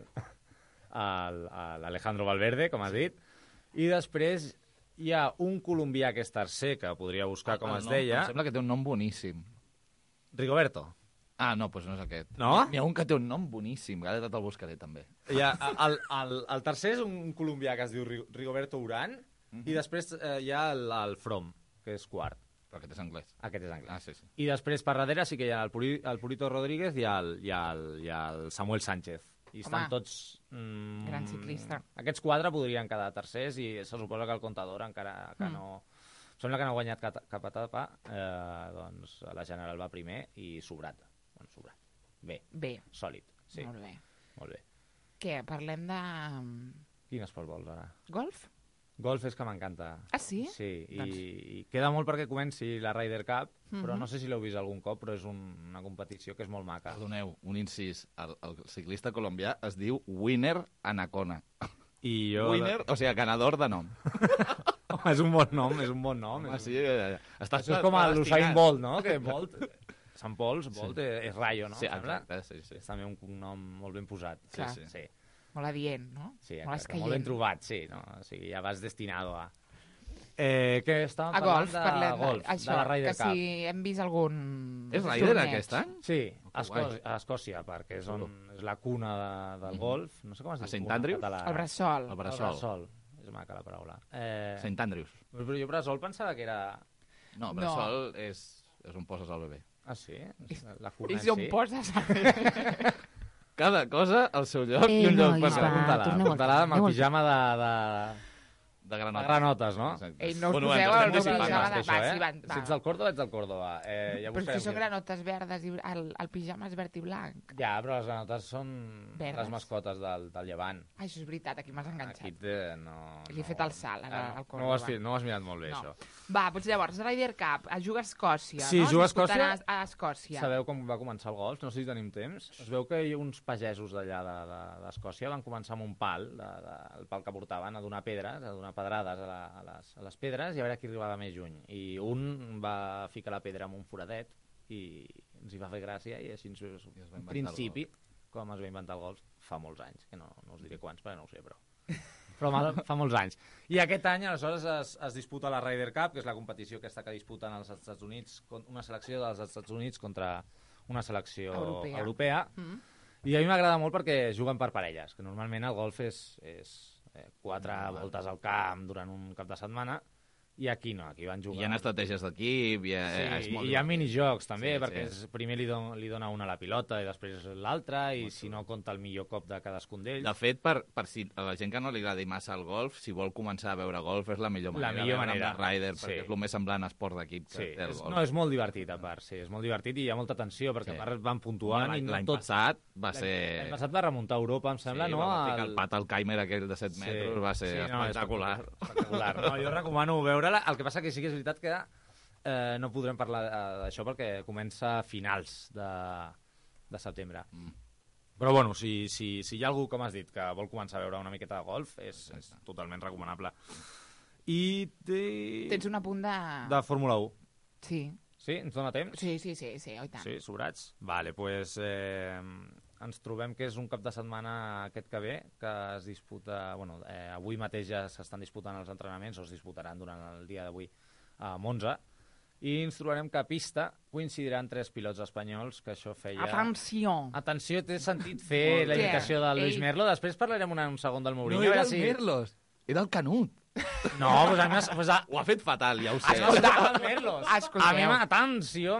l'Alejandro Valverde, com has dit, i després hi ha un colombià que és tercer, que podria buscar com es deia. Em sembla que té un nom boníssim. Rigoberto. No, doncs no és aquest. No? N'hi ha un que té un nom boníssim, ara te'l buscaré també. El tercer és un colombià que es diu Rigoberto Urán, i després hi ha el From, que és quart. Però aquest és anglès. Aquest és anglès. Sí. I després per darrere sí que hi ha el Purito Rodríguez i el Samuel Sánchez. I estan tots... Gran ciclista. Aquests quatre podrien quedar tercers i se suposa que el Contador encara que no... Sembla que no ha guanyat cap etapa, doncs la General va primer i sobrat. Bueno, sobrat. Bé. Sòlid. Sí. Molt bé. Què, parlem de... Quin esport vols ara? Golf? Golf és que m'encanta. Ah, sí? Sí, i queda molt perquè comenci la Ryder Cup, però no sé si l'heu vist algun cop, però és una competició que és molt maca. Perdoneu, un incís. El ciclista colombià es diu Winner Anacona. Winner, o sigui, ganador de nom. És un bon nom, és un bon nom. Sí, això és com l'Usain Bolt, no? Que Bolt... Sant Pols, Bolt, és Rayo, no? Sí, exacte. És també un nom molt ben posat. Sí. Molt adient, no? Sí, molt ben trobat, sí. O sigui, ja vas destinado a... Què estàvem parlant de golf, de la Ryder Cup. Que si hem vist algun... És Ryder aquest any? Sí, a Escòcia, perquè és la cuna del golf. No sé com es diu. A St. Andrews? El Bressol. El Bressol. És maca la paraula. St. Andrews. Però jo Bressol pensava que era... No, Bressol és on poses el bebè. Ah, sí? La cuna és on poses el bebè. Cada cosa al seu lloc i un lloc per apuntar-la amb el pijama De granotes. De granotes, no? Ei, no us poseu el pijama de... Va, sí, va. Si ets del Córdoba, ets del Córdoba. Ja però és que són granotes verdes i el pijama és verd i blanc. Ja, però les granotes són verdes. Les mascotes del Llevant. Ai, això és veritat, aquí m'has enganxat. Aquí no... Li he fet el salt al Córdoba. No ho has mirat molt bé, això. Va, doncs llavors, Ryder Cup, juga a Escòcia, sí, no? Juga a Escòcia. Sabeu com va començar el golf? No sé si tenim temps. Es veu que uns pagesos d'allà d'Escòcia van començar amb un pal, el pal que portaven, a donar pedres, a donar pedrades a les pedres i a veure qui arribava més lluny. I un va ficar la pedra en un foradet i ens hi va fer gràcia i així en principi, com es va inventar el golf, fa molts anys, que no us diré quants, perquè no ho sé, però fa molts anys. I aquest any, aleshores, es disputa la Ryder Cup, que és la competició aquesta que disputen els Estats Units, una selecció dels Estats Units contra una selecció europea. I a mi m'agrada molt perquè juguen per parelles, que normalment el golf és 4 voltes al camp durant un cap de setmana, i aquí no, aquí van jugar... Hi ha estratègies d'equip, hi ha minijocs també, perquè primer li dona una a la pilota i després l'altra, i si no compta el millor cop de cadascun d'ells. De fet, per si a la gent que no li agradi massa el golf, si vol començar a veure golf és la millor manera. La millor manera. Amb la Ryder, perquè és el més semblant a esport d'equip que té el golf. No, és molt divertit, a part, sí, és molt divertit i hi ha molta tensió, perquè a part van puntuant... L'any passat va ser... L'any passat va remuntar a Europa, em sembla, no? Va ficar el pat al Keimer aquell de 7 metres, va ser espectacular. No, jo recomano veure-la, el que passa que sí que és veritat que no podrem parlar d'això perquè comença a finals de setembre. Però bueno, si hi ha algú, com has dit, que vol començar a veure una miqueta de golf, és totalment recomanable. I tens un apunt de Fórmula 1. Sí. Sí? Ens dona temps? Sí, oi tant. Sí, sobrats? Vale, doncs ens trobem que és un cap de setmana aquest que ve, que es disputa... Bueno, avui mateix ja s'estan disputant els entrenaments, o es disputaran durant el dia d'avui a Monza, i ens trobarem que a pista coincidiran 3 pilots espanyols, que això feia... Atenció, té sentit fer la imitació del Luis Merlo, després parlarem un segon del Mourinho. No era el Merlos, era el Canut. No, ho ha fet fatal, ja ho sé. A mi, atenció.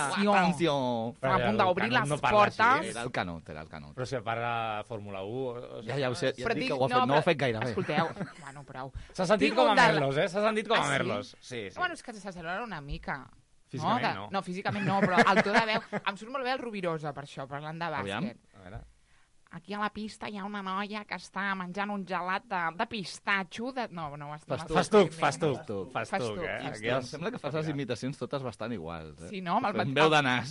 A punt d'obrir les portes. Era el Canut. Però si parla Fórmula 1... Ja ho sé, ja et dic que no ho ha fet gaire bé. Escolteu, bueno, prou. S'ha sentit com a Merlos, S'ha sentit com a Merlos. Sí. Bueno, és que s'acelera una mica. Físicament no. No, físicament no, però el to de veu... Em surt molt bé el Rubirosa, per això, parlant de bàsquet. A veure... Aquí a la pista hi ha una noia que està menjant un gelat de pistatxo. No ho està... Fastuc, Em sembla que fas les imitacions totes bastant iguals. Sí, no? Amb veu de nas.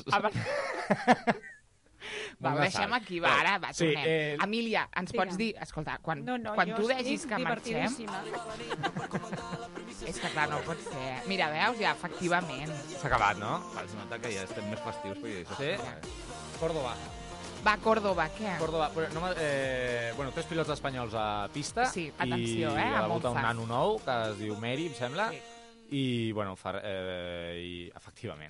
Va, ho deixem aquí, va, ara, va, tornem. Emília, ens pots dir... Escolta, quan tu vegis que marxem... És que clar, no pot ser. Mira, veus, ja, efectivament. S'ha acabat, no? Es nota que ja estem més festius. Sí? Córdoba. Va, Córdoba, què? Córdoba, 3 pilots espanyols a pista. Sí, atenció, I va debutar un nano nou, que es diu Meri, em sembla. Sí. I, bueno, efectivament.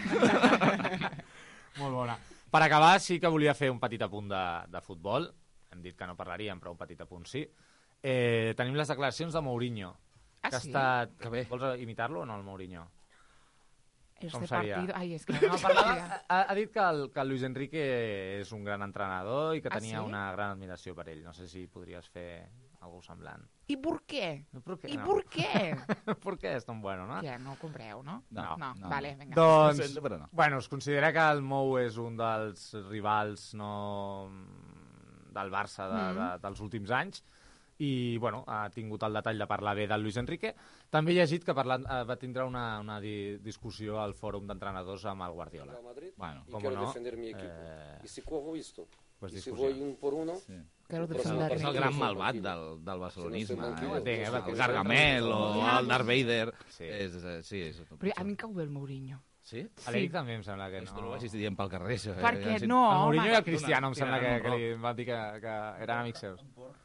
Molt bona. Per acabar, sí que volia fer un petit apunt de futbol. Hem dit que no parlaríem, però un petit apunt sí. Tenim les declaracions de Mourinho. Ah, sí? Vols imitar-lo o no, el Mourinho? Com seria? Ai, és que no parlava... Ha dit que el Luis Enrique és un gran entrenador i que tenia una gran admiració per ell. No sé si podries fer alguna cosa semblant. ¿Y por qué? ¿Por qué? ¿Y por qué? ¿Por qué és tan bueno, no? Ja, no ho compreu, no? No. Vale, vinga. Doncs, però no. Bueno, es considera que el Mou és un dels rivals del Barça dels últims anys i, bueno, ha tingut el detall de parlar bé del Luis Enrique. També he llegit que va tindre una discussió al fòrum d'entrenadors amb el Guardiola. Bueno, com no? I si corro esto, y si voy un por uno... És el gran malvat del barcelonisme. El Gargamel o el Darth Vader. Però a mi em cau bé el Mourinho. Sí? A l'Eric també em sembla que no. Tu no ho vagis dient pel carrer, això. Perquè no, el Mourinho i el Cristiano em sembla que li van dir que eren amics seus.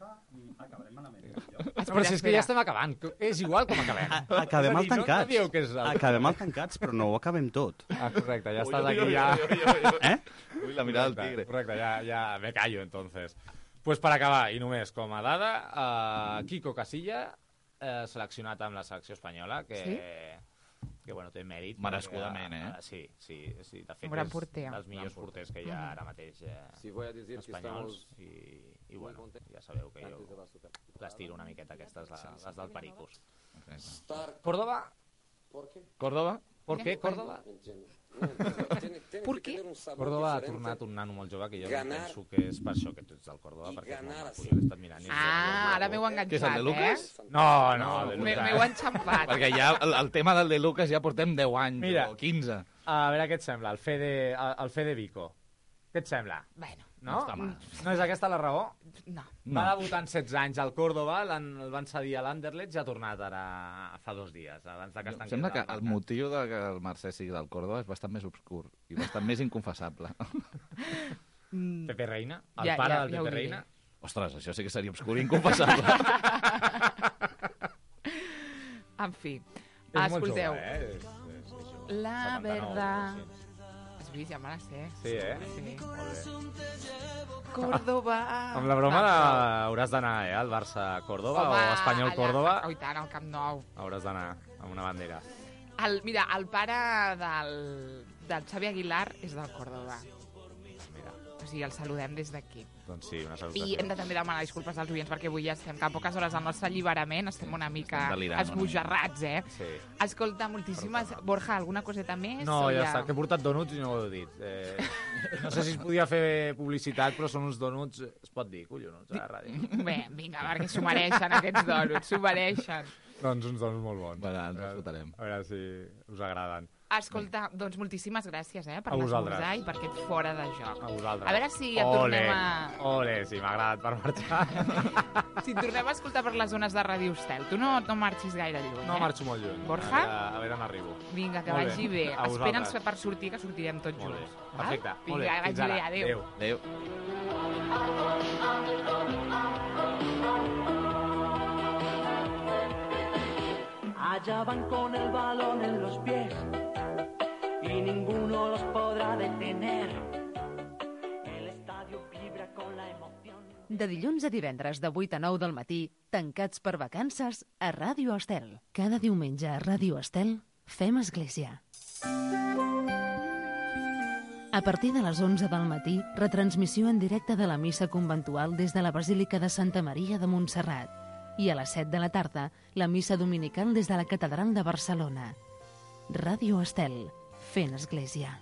Però si és que ja estem acabant. És igual com acabem. Acabem al tancats. Acabem al tancats, però no ho acabem tot. Correcte, ja estàs aquí ja... Ui, la mirada del tigre. Correcte, ja me callo, entonces. Pues per acabar, i només com a dada, Kiko Casilla, seleccionat amb la selecció espanyola, que que bueno, té mèrit. Merescudament, Sí, de fet Un gran és porter. dels millors porters que hi ha ara mateix espanyols i bueno, ja sabeu que jo les tiro una miqueta aquestes, les del Pericos. Córdoba? Córdoba? ¿Por qué Córdoba? ¿Por qué? Córdoba ha tornat un nano molt jove que jo penso que és per això que tu ets del Córdoba, perquè és molt maco, jo l'he estat mirant. Ara m'heu enganxat, Què és el de Lucas? No, el de Lucas. M'heu enxampat. Perquè ja el tema del de Lucas ja portem 10 anys o 15. A veure què et sembla, el Fede Vico. Què et sembla? Bueno, no està mal. No és aquesta la raó? No. Va debutar en 16 anys al Córdoba, el van cedir a l'Anderlecht i ha tornat ara fa 2 dies, abans que es tanqués. Sembla que el motiu de que el Mercè sigui del Córdoba és bastant més obscur i bastant més inconfessable. Pepe Reina? El pare del Pepe Reina? Ostres, això sí que seria obscur i inconfessable. En fi, escolteu. La verdad... Ja me la sé. Sí, Molt bé. Córdoba... Amb la broma hauràs d'anar, al Barça-Córdoba o Espanyol-Córdoba. Oh, i tant, al Camp Nou. Hauràs d'anar amb una bandera. Mira, el pare del Xavi Aguilar és del Córdoba. O sigui, el saludem des d'aquí. Doncs sí, una salutació. I hem de també demanar disculpes als oients perquè avui ja estem a poques hores del nostre alliberament, estem una mica esbojarrats, Sí. Escolta, moltíssimes... Borja, alguna coseta més? No, ja està, que he portat donuts i no ho he dit. No sé si es podia fer publicitat, però són uns donuts... Es pot dir, collons, a la ràdio. Bé, vinga, perquè s'ho mereixen aquests donuts, s'ho mereixen. Doncs uns donuts molt bons. Ens els fotarem. A veure si us agraden. Escolta, doncs moltíssimes gràcies, per l'esmorzar i per aquest fora de joc. A vosaltres. A veure si et tornem a... Ole, sí, m'ha agradat per marxar. Si et tornem a escoltar per les zones de Ràdio Estel. Tu no marxis gaire lluny, No marxo molt lluny. Borja? A veure on arribo. Vinga, que vagi bé. Espera'ns per sortir, que sortirem tots junts. Perfecte. Vinga, que vagi bé. Adéu. Adéu. Allá van con el balón en los pies y ninguno los podrá detener. El estadio vibra con la emoción. De dilluns a divendres de 8 a 9 del matí, tancats per vacances a Ràdio Estel. Cada diumenge a Ràdio Estel fem església. A partir de les 11 del matí, retransmissió en directe de la missa conventual des de la Basílica de Santa Maria de Montserrat. I a les 7 de la tarda, la missa dominical des de la Catedral de Barcelona. Ràdio Estel, fent església.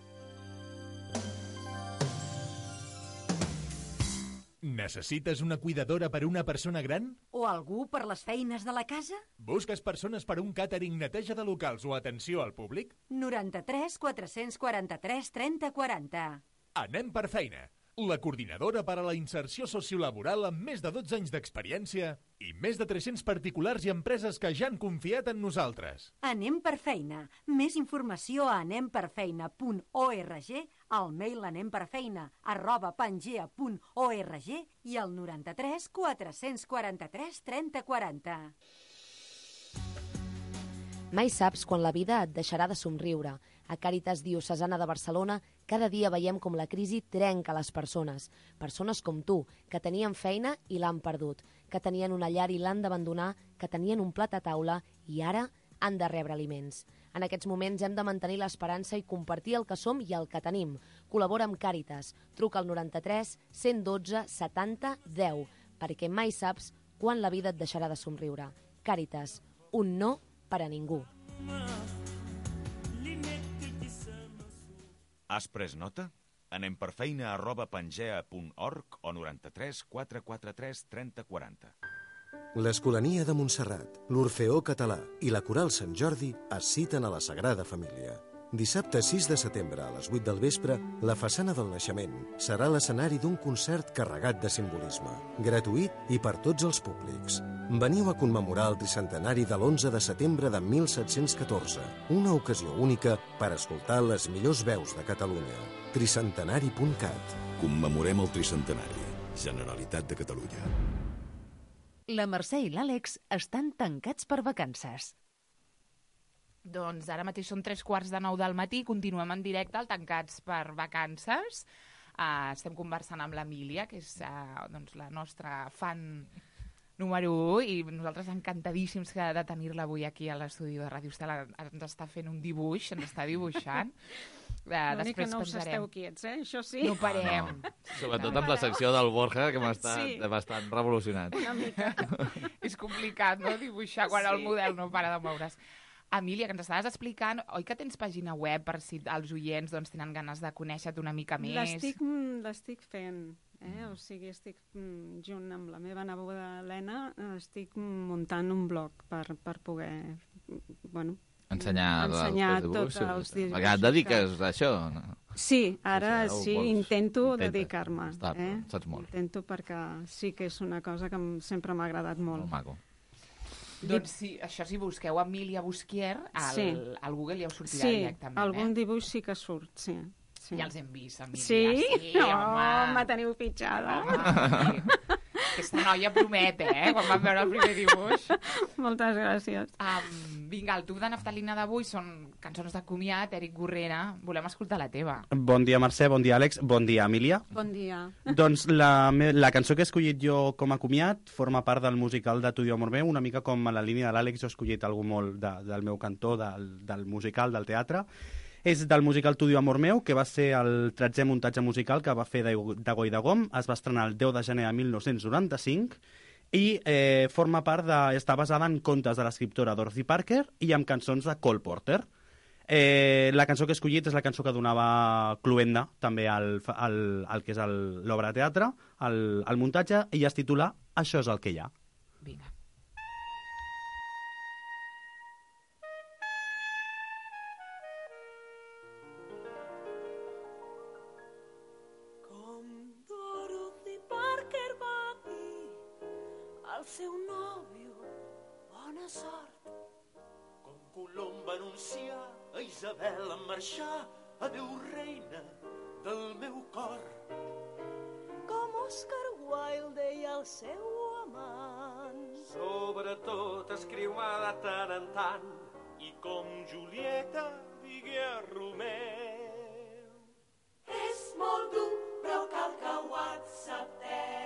Necessites una cuidadora per una persona gran? O algú per les feines de la casa? Busques persones per un càtering, neteja de locals o atenció al públic? 93 443 30 40. Anem per feina. La coordinadora per a la inserció sociolaboral amb més de 12 anys d'experiència i més de 300 particulars i empreses que ja han confiat en nosaltres. Anem per feina. Més informació a anemperfeina.org, al mail anemperfeina@pangea.org i al 93 443 30 40. Mai saps quan la vida et deixarà de somriure. A Càritas Diocesana de Barcelona cada dia veiem com la crisi trenca les persones. Persones com tu, que tenien feina i l'han perdut, que tenien una llar i l'han d'abandonar, que tenien un plat a taula i ara han de rebre aliments. En aquests moments hem de mantenir l'esperança i compartir el que som i el que tenim. Col·labora amb Càritas. Truca al 93 112 70 10, perquè mai saps quan la vida et deixarà de somriure. Càritas, un no per a ningú. Has pres nota? Anem per feina@pangea.org o 93 443 30 40. L'Escolania de Montserrat, l'Orfeó Català i la Coral Sant Jordi es citen a la Sagrada Família. Dissabte 6 de setembre a les 8 del vespre, la façana del naixement serà l'escenari d'un concert carregat de simbolisme, gratuït i per tots els públics. Veniu a commemorar el tricentenari de l'11 de setembre de 1714, una ocasió única per escoltar les millors veus de Catalunya. Tricentenari.cat. Commemorem el tricentenari. Generalitat de Catalunya. La Mercè i l'Àlex estan tancats per vacances. Doncs ara mateix són 3:15 del matí, continuem en directe al Tancats per Vacances. Estem conversant amb l'Emília, que és doncs, la nostra fan número 1, i nosaltres encantadíssims de tenir-la avui aquí a l'estudi de Ràdio Estel. Ens està fent un dibuix, ens està dibuixant. L'únic que no us esteu quiets, això sí. No parem. No. Sobretot amb la secció del Borja, que m'ha estat bastant revolucionat. Una mica. És complicat, no?, dibuixar quan el model no para de moure's. Emília, que ens estaves explicant, oi que tens pàgina web per si els oients tenen ganes de conèixer-te una mica més? L'estic fent, o sigui, estic junt amb la meva neboda Helena, estic muntant un blog per poder, ensenyar tots els dibuixos. Perquè et dediques a això? No? Sí, ara sí, intento dedicar-me. Saps molt. Intento perquè sí que és una cosa que sempre m'ha agradat molt. Molt maco. Doncs sí, això si busqueu Emília Busquier, al Google ja us sortirà directament. Sí, algun dibuix sí que surt, sí. Ja els hem vist, Emília. Sí? No, me teniu pitjada. Aquesta noia promet, quan vam veure el primer dibuix. Moltes gràcies. Vinga, el tub de naftalina d'avui són cançons de comiat. Eric Gorrera, volem escoltar la teva. Bon dia, Mercè, bon dia, Àlex, bon dia, Emília. Bon dia. Doncs la cançó que he escollit jo com a comiat forma part del musical de Tu i amor meu, una mica com a la línia de l'Àlex, jo he escollit algú molt del meu cantó, del musical, del teatre. És del musical Tu i amor meu, que va ser el 13è muntatge musical que va fer de Goi de Gom. Es va estrenar el 10 de gener de 1995 i està basada en contes de l'escriptora Dorothy Parker i amb cançons de Cole Porter. La cançó que he escollit és la cançó que donava Cluenda també al que és l'obra de teatre, al muntatge, i es titula Això és el que hi ha. Vinga. El seu nòvio, bona sort. Com Colom va anunciar a Isabel en marxar, adeu reina del meu cor. Com Oscar Wilde deia al seu amant, sobretot escriu-me de tant en tant, i com Julieta digué a Romeu. És molt dur, però cal que ho accepteu.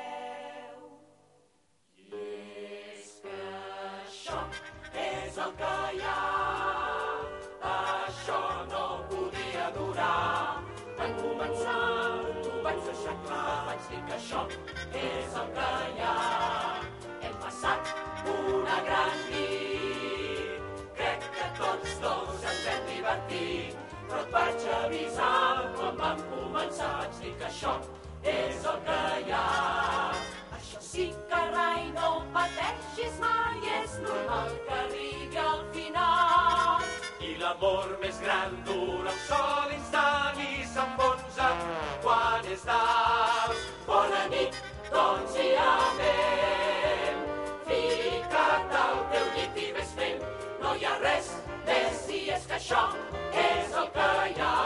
És el que hi ha, això no podia durar. En començar, t'ho vaig deixar clar, vaig dir que això és el que hi ha. Hem passat una gran nit, crec que tots dos ens hem divertit, però et vaig avisar quan vam començar, vaig dir que això és el que hi ha. Això sí que rai, no pateixis mai, és normal que arribi al final. I l'amor més gran dura un sol instant i s'enfonsa quan és tard. Bona nit, doncs hi anem. Fica't al teu llit i ves fent, no hi ha res més si és que això és el que hi ha.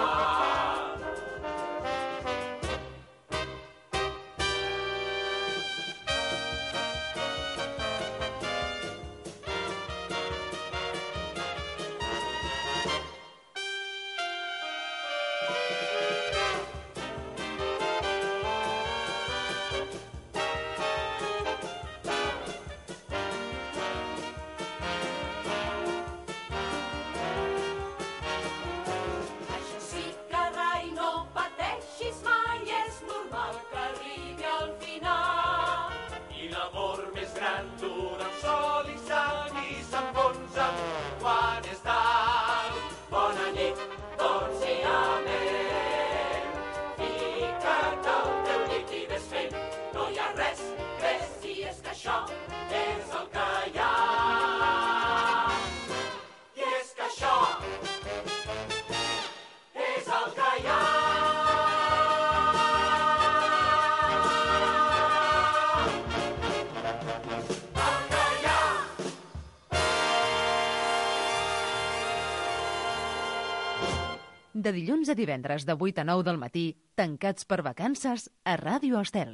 De dilluns a divendres de 8 a 9 del matí, tancats per vacances a Ràdio Estel.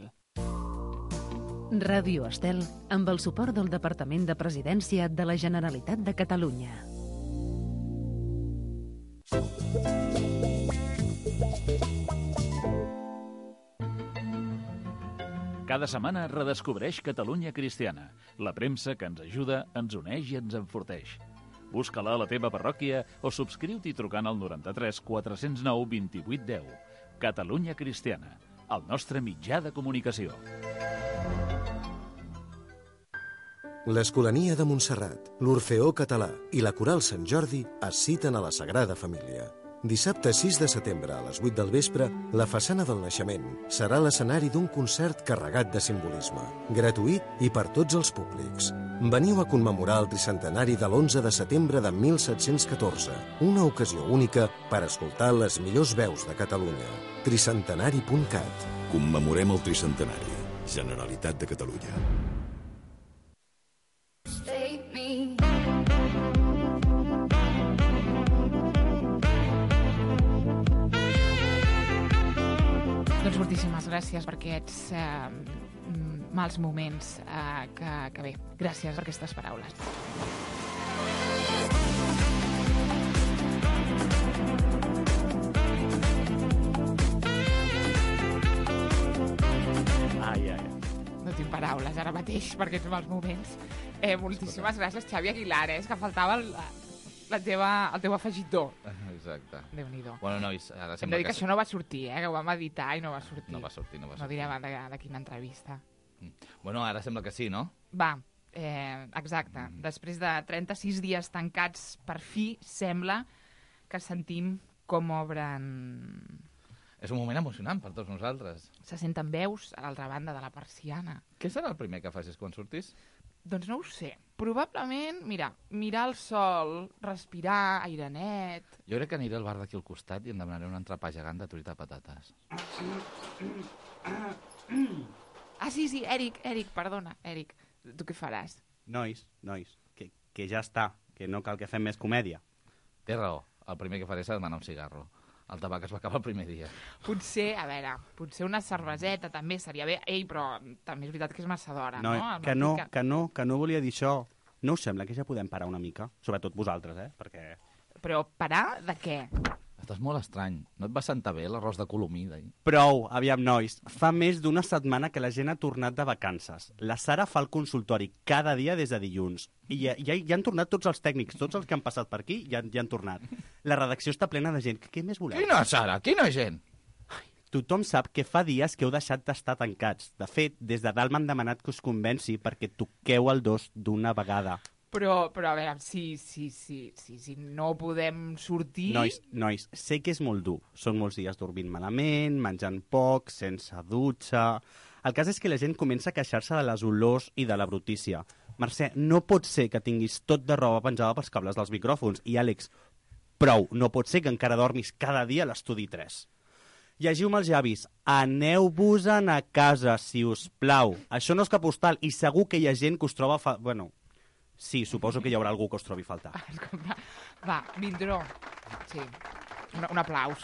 Ràdio Estel, amb el suport del Departament de Presidència de la Generalitat de Catalunya. Cada setmana redescobreix Catalunya Cristiana, la premsa que ens ajuda, ens uneix i ens enforteix. Busca-la a la teva parròquia o subscriu-t'hi trucant al 93 409 28 10. Catalunya Cristiana, el nostre mitjà de comunicació. L'Escolania de Montserrat, l'Orfeó Català i la Coral Sant Jordi es citen a la Sagrada Família. Dissabte 6 de setembre a les 8 del vespre, la façana del naixement serà l'escenari d'un concert carregat de simbolisme, gratuït i per tots els públics. Veniu a commemorar el tricentenari de l'11 de setembre de 1714, una ocasió única per escoltar les millors veus de Catalunya. Tricentenari.cat. Commemorem el tricentenari. Generalitat de Catalunya. Doncs moltíssimes gràcies per aquests mals moments que bé, gràcies per aquestes paraules. No tinc paraules ara mateix per aquests mals moments. Moltíssimes gràcies, Xavi Aguilar, és que faltava el teu afegitó. Exacte. Déu-n'hi-do. Bueno, nois, ara hem de dir que això no va sortir, que ho vam editar i no va sortir. No va sortir. No direm de quina entrevista. Bueno, ara sembla que sí, no? Va, exacte. Després de 36 dies tancats, per fi sembla que sentim com obren... És un moment emocionant per tots nosaltres. Se senten veus a l'altra banda de la persiana. Què serà el primer que facis quan surtis? Doncs no ho sé. Probablement, mira, mirar el sol, respirar, aire net... Jo crec que aniré al bar d'aquí al costat i em demanaré un entrepà gegant de truita de patates. Ah, sí, Eric, perdona, Eric. Tu què faràs? Nois, que ja està, que no cal que fem més comèdia. Té raó, el primer que faré serà demanar un cigarro. El tabac es va acabar el primer dia. Potser una cerveseta també seria bé. Ei, però també és veritat que és massa d'hora, no? Que no volia dir això. No us sembla que ja podem parar una mica? Sobretot vosaltres, perquè... Però parar de què? Estàs molt estrany. No et va sentar bé l'arròs de colomí d'ahir? Prou, aviam, nois. Fa més d'una setmana que la gent ha tornat de vacances. La Sara fa el consultori cada dia des de dilluns. I ja han tornat tots els tècnics, tots els que han passat per aquí ja han tornat. La redacció està plena de gent. Què més voleu? Quina Sara? Quina gent? Tothom sap que fa dies que heu deixat d'estar tancats. De fet, des de dalt m'han demanat que us convenci perquè toqueu el dos d'una vegada. Però a veure, si no podem sortir... Nois, sé que és molt dur. Són molts dies dormint malament, menjant poc, sense dutxa... El cas és que la gent comença a queixar-se de les olors i de la brutícia. Mercè, no pot ser que tinguis tot de roba penjada pels cables dels micròfons. I Àlex, prou, no pot ser que encara dormis cada dia a l'estudi 3. Llegiu-me els llavis. Aneu-vos-en a casa, si us plau. Això no és cap hostal i segur que hi ha gent que us troba... Sí, suposo que hi haurà algú que us trobi a faltar. Va, Vindró. Sí, un aplaus.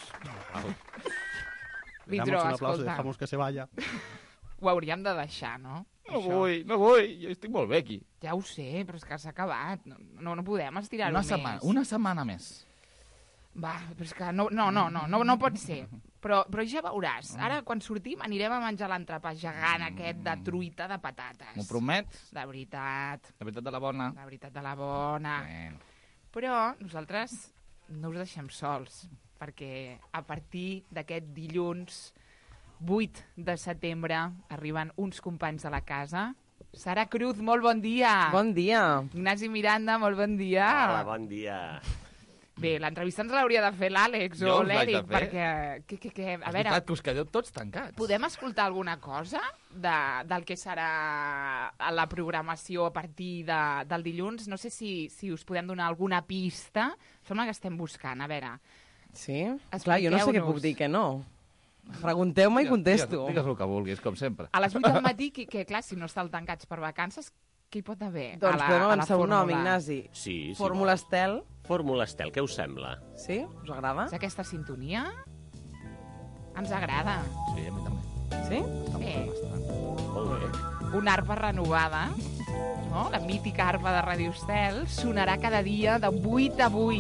Vindró, escolta. Dejamos que se vaya. Ho hauríem de deixar, no? No vull, jo estic molt bé aquí. Ja ho sé, però és que s'ha acabat. No podem estirar-ho més. Una setmana més. Va, però és que no pot ser. Però ja veuràs. Ara, quan sortim, anirem a menjar l'entrepà gegant aquest de truita de patates. M'ho promets? De veritat. De veritat de la bona? De veritat de la bona. Però nosaltres no us deixem sols, perquè a partir d'aquest dilluns 8 de setembre arriben uns companys de la casa. Sara Cruz, molt bon dia. Bon dia. Ignasi Miranda, molt bon dia. Hola, bon dia. Bé, l'entrevista ens l'hauria de fer l'Àlex o l'Eric, perquè... És veritat que us quedeu tots tancats. Podem escoltar alguna cosa del que serà la programació a partir del dilluns? No sé si us podem donar alguna pista. Sembla que estem buscant, a veure. Sí? Clar, jo no sé què puc dir que no. Pregunteu-me i contesto. Digues el que vulguis, com sempre. A les 8 del matí, que clar, si no estan tancats per vacances, què hi pot haver? Doncs podem avançar un nom, Ignasi. Sí. Fórmula Estel. Fórmula Estel, què us sembla? Sí? Us agrada? És aquesta sintonia? Ens agrada. Sí, a mi també. Sí? Sí. Molt bé. Una arpa renovada, no? La mítica arpa de Radio Estel sonarà cada dia de 8 a 8.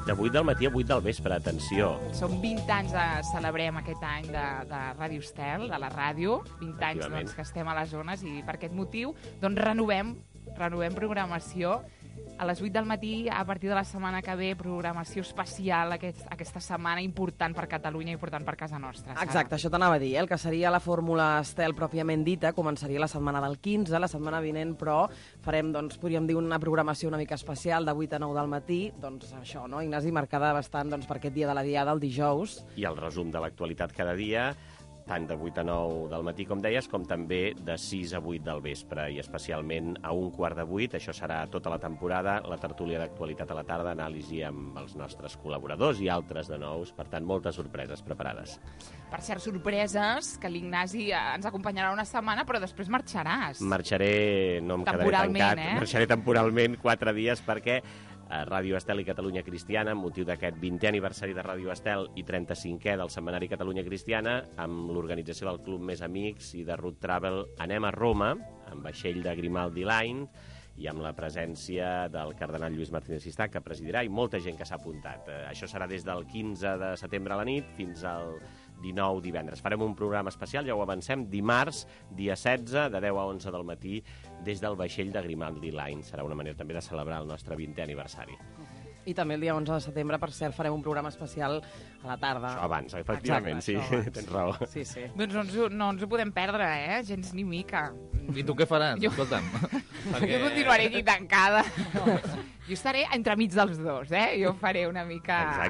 De 8 del matí a 8 del vespre, atenció. Són 20 anys celebrem aquest any de Ràdio Estel, de la ràdio. 20 anys doncs, que estem a les zones i per aquest motiu doncs, renovem programació. A les 8 del matí, a partir de la setmana que ve, programació especial aquesta setmana important per Catalunya, important per casa nostra. Sara. Exacte, això t'anava a dir. El que seria la fórmula Estel pròpiament dita començaria la setmana del 15, la setmana vinent, però farem, doncs, podríem dir, una programació una mica especial de 8 a 9 del matí. Doncs això, no, Ignasi, marcada bastant doncs, per aquest dia de la Diada, el dijous. I el resum de l'actualitat cada dia, tant de 8 a 9 del matí, com deies, com també de 6 a 8 del vespre, i especialment a 7:15, això serà tota la temporada, la tertúlia d'actualitat a la tarda, anàlisi amb els nostres col·laboradors i altres de nous, per tant, moltes sorpreses preparades. Per cert, sorpreses, que l'Ignasi ens acompanyarà una setmana, però després marxaràs. Marxaré, no em quedaré tancat, marxaré temporalment 4 dies, perquè Ràdio Estel i Catalunya Cristiana, amb motiu d'aquest 20è aniversari de Ràdio Estel i 35è del setmanari Catalunya Cristiana, amb l'organització del Club Més Amics i de Root Travel, anem a Roma, amb vaixell de Grimaldi Line, i amb la presència del cardenal Lluís Martínez Sistà, que presidirà, i molta gent que s'ha apuntat. Això serà des del 15 de setembre a la nit fins al 19 divendres. Farem un programa especial, ja ho avancem, dimarts, dia 16, de 10 a 11 del matí, des del vaixell de Grimaldi Line. Serà una manera també de celebrar el nostre 20è aniversari. I també el dia 11 de setembre, per cert, farem un programa especial a la tarda. Això abans, efectivament, exacte, sí, abans. Tens raó. Sí, sí. Doncs no ens ho podem perdre, gens ni mica. I tu què faràs? Escolta'm. Jo continuaré aquí tancada. Jo estaré entremig dels dos, Jo faré una mica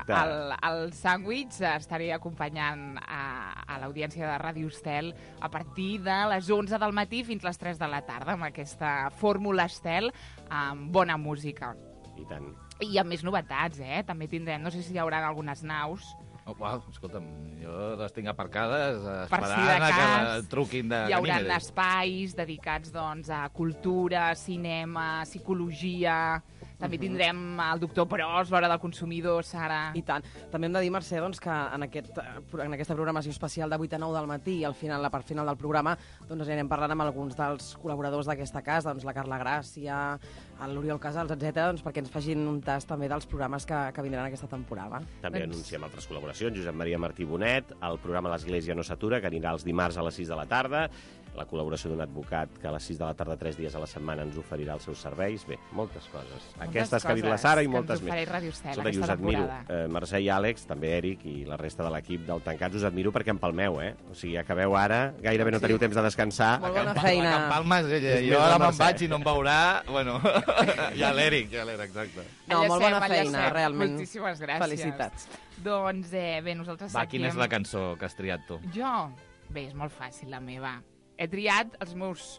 el sàndwich, estaré acompanyant a l'audiència de Ràdio Estel a partir de les 11 del matí fins les 3 de la tarda, amb aquesta fórmula Estel amb bona música. I tant. I amb més novetats, També tindrem, no sé si hi haurà algunes naus. Oh, wow, escolta'm, jo les tinc aparcades esperant que truquin de Ganímedes. Hi haurà espais dedicats doncs, a cultura, cinema, psicologia. També tindrem el doctor Pros, l'hora del consumidor, Sara. I tant. També hem de dir, Mercè, doncs, que en aquesta programació especial de 8 a 9 del matí i la part final del programa doncs, anirem parlant amb alguns dels col·laboradors d'aquesta casa, doncs, la Carla Gràcia, l'Oriol Casals, etc., doncs, perquè ens facin un tast també dels programes que vindran aquesta temporada. També anunciem altres col·laboracions. Josep Maria Martí Bonet, el programa L'Església no s'atura, que anirà els dimarts a les 6 de la tarda, la col·laboració d'un advocat que a les 6 de la tarda 3 dies a la setmana ens oferirà els seus serveis. Bé, moltes coses. Aquestes que ha dit la Sara i moltes més. Escolta, jo us admiro. Mercè i Àlex, també Eric i la resta de l'equip del Tancats, us admiro perquè empalmeu, O sigui, acabeu ara, gairebé no teniu temps de descansar. Molt bona feina. Que empalmes ella. Jo ara me'n vaig i no em veurà. Bueno, ja l'Eric, exacte. No, molt bona feina, realment. Moltíssimes gràcies. Felicitats. Doncs bé, nosaltres Va, quina és la cançó que has triat tu? Jo? Bé, és molt fàcil, la meva. He triat els meus...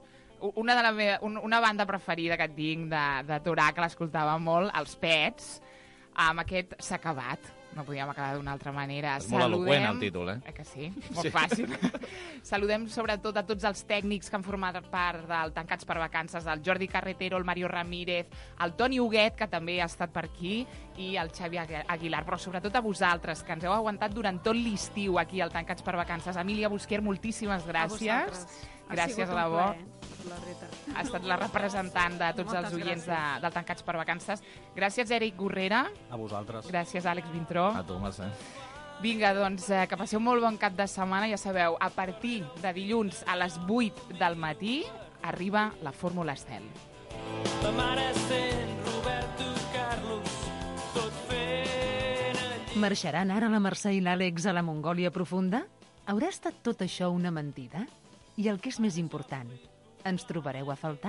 Una banda preferida que tinc de Torà, que l'escoltava molt, els Pets, amb aquest S'ha acabat. No podíem acabar d'una altra manera. És molt eloqüent el títol, Que sí? Molt fàcil. Saludem sobretot a tots els tècnics que han format part del Tancats per Vacances, el Jordi Carretero, el Mario Ramírez, el Toni Huguet, que també ha estat per aquí, i el Xavi Aguilar, però sobretot a vosaltres, que ens heu aguantat durant tot l'estiu aquí al Tancats per Vacances. Emília Busquer, moltíssimes gràcies. Gràcies a la bo. Ha estat la representant de tots els oients del Tancats per Vacances. Gràcies, Eric Gorrera. A vosaltres. Gràcies, Àlex Vintró. A tu, Mercè. Vinga, doncs, que passeu molt bon cap de setmana. Ja sabeu, a partir de dilluns a les 8 del matí arriba la Fórmula Estel. Ma mare sent Roberto Carlos, tot fent... Marxaran ara la Mercè i l'Àlex a la Mongòlia profunda? Haurà estat tot això una mentida? I el que és més important, ens trobareu a faltar?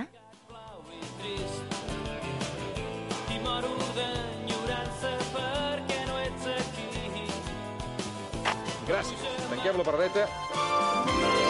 I moro d'enyorança perquè no ets aquí. Gràcies. Tanquem la pardeta.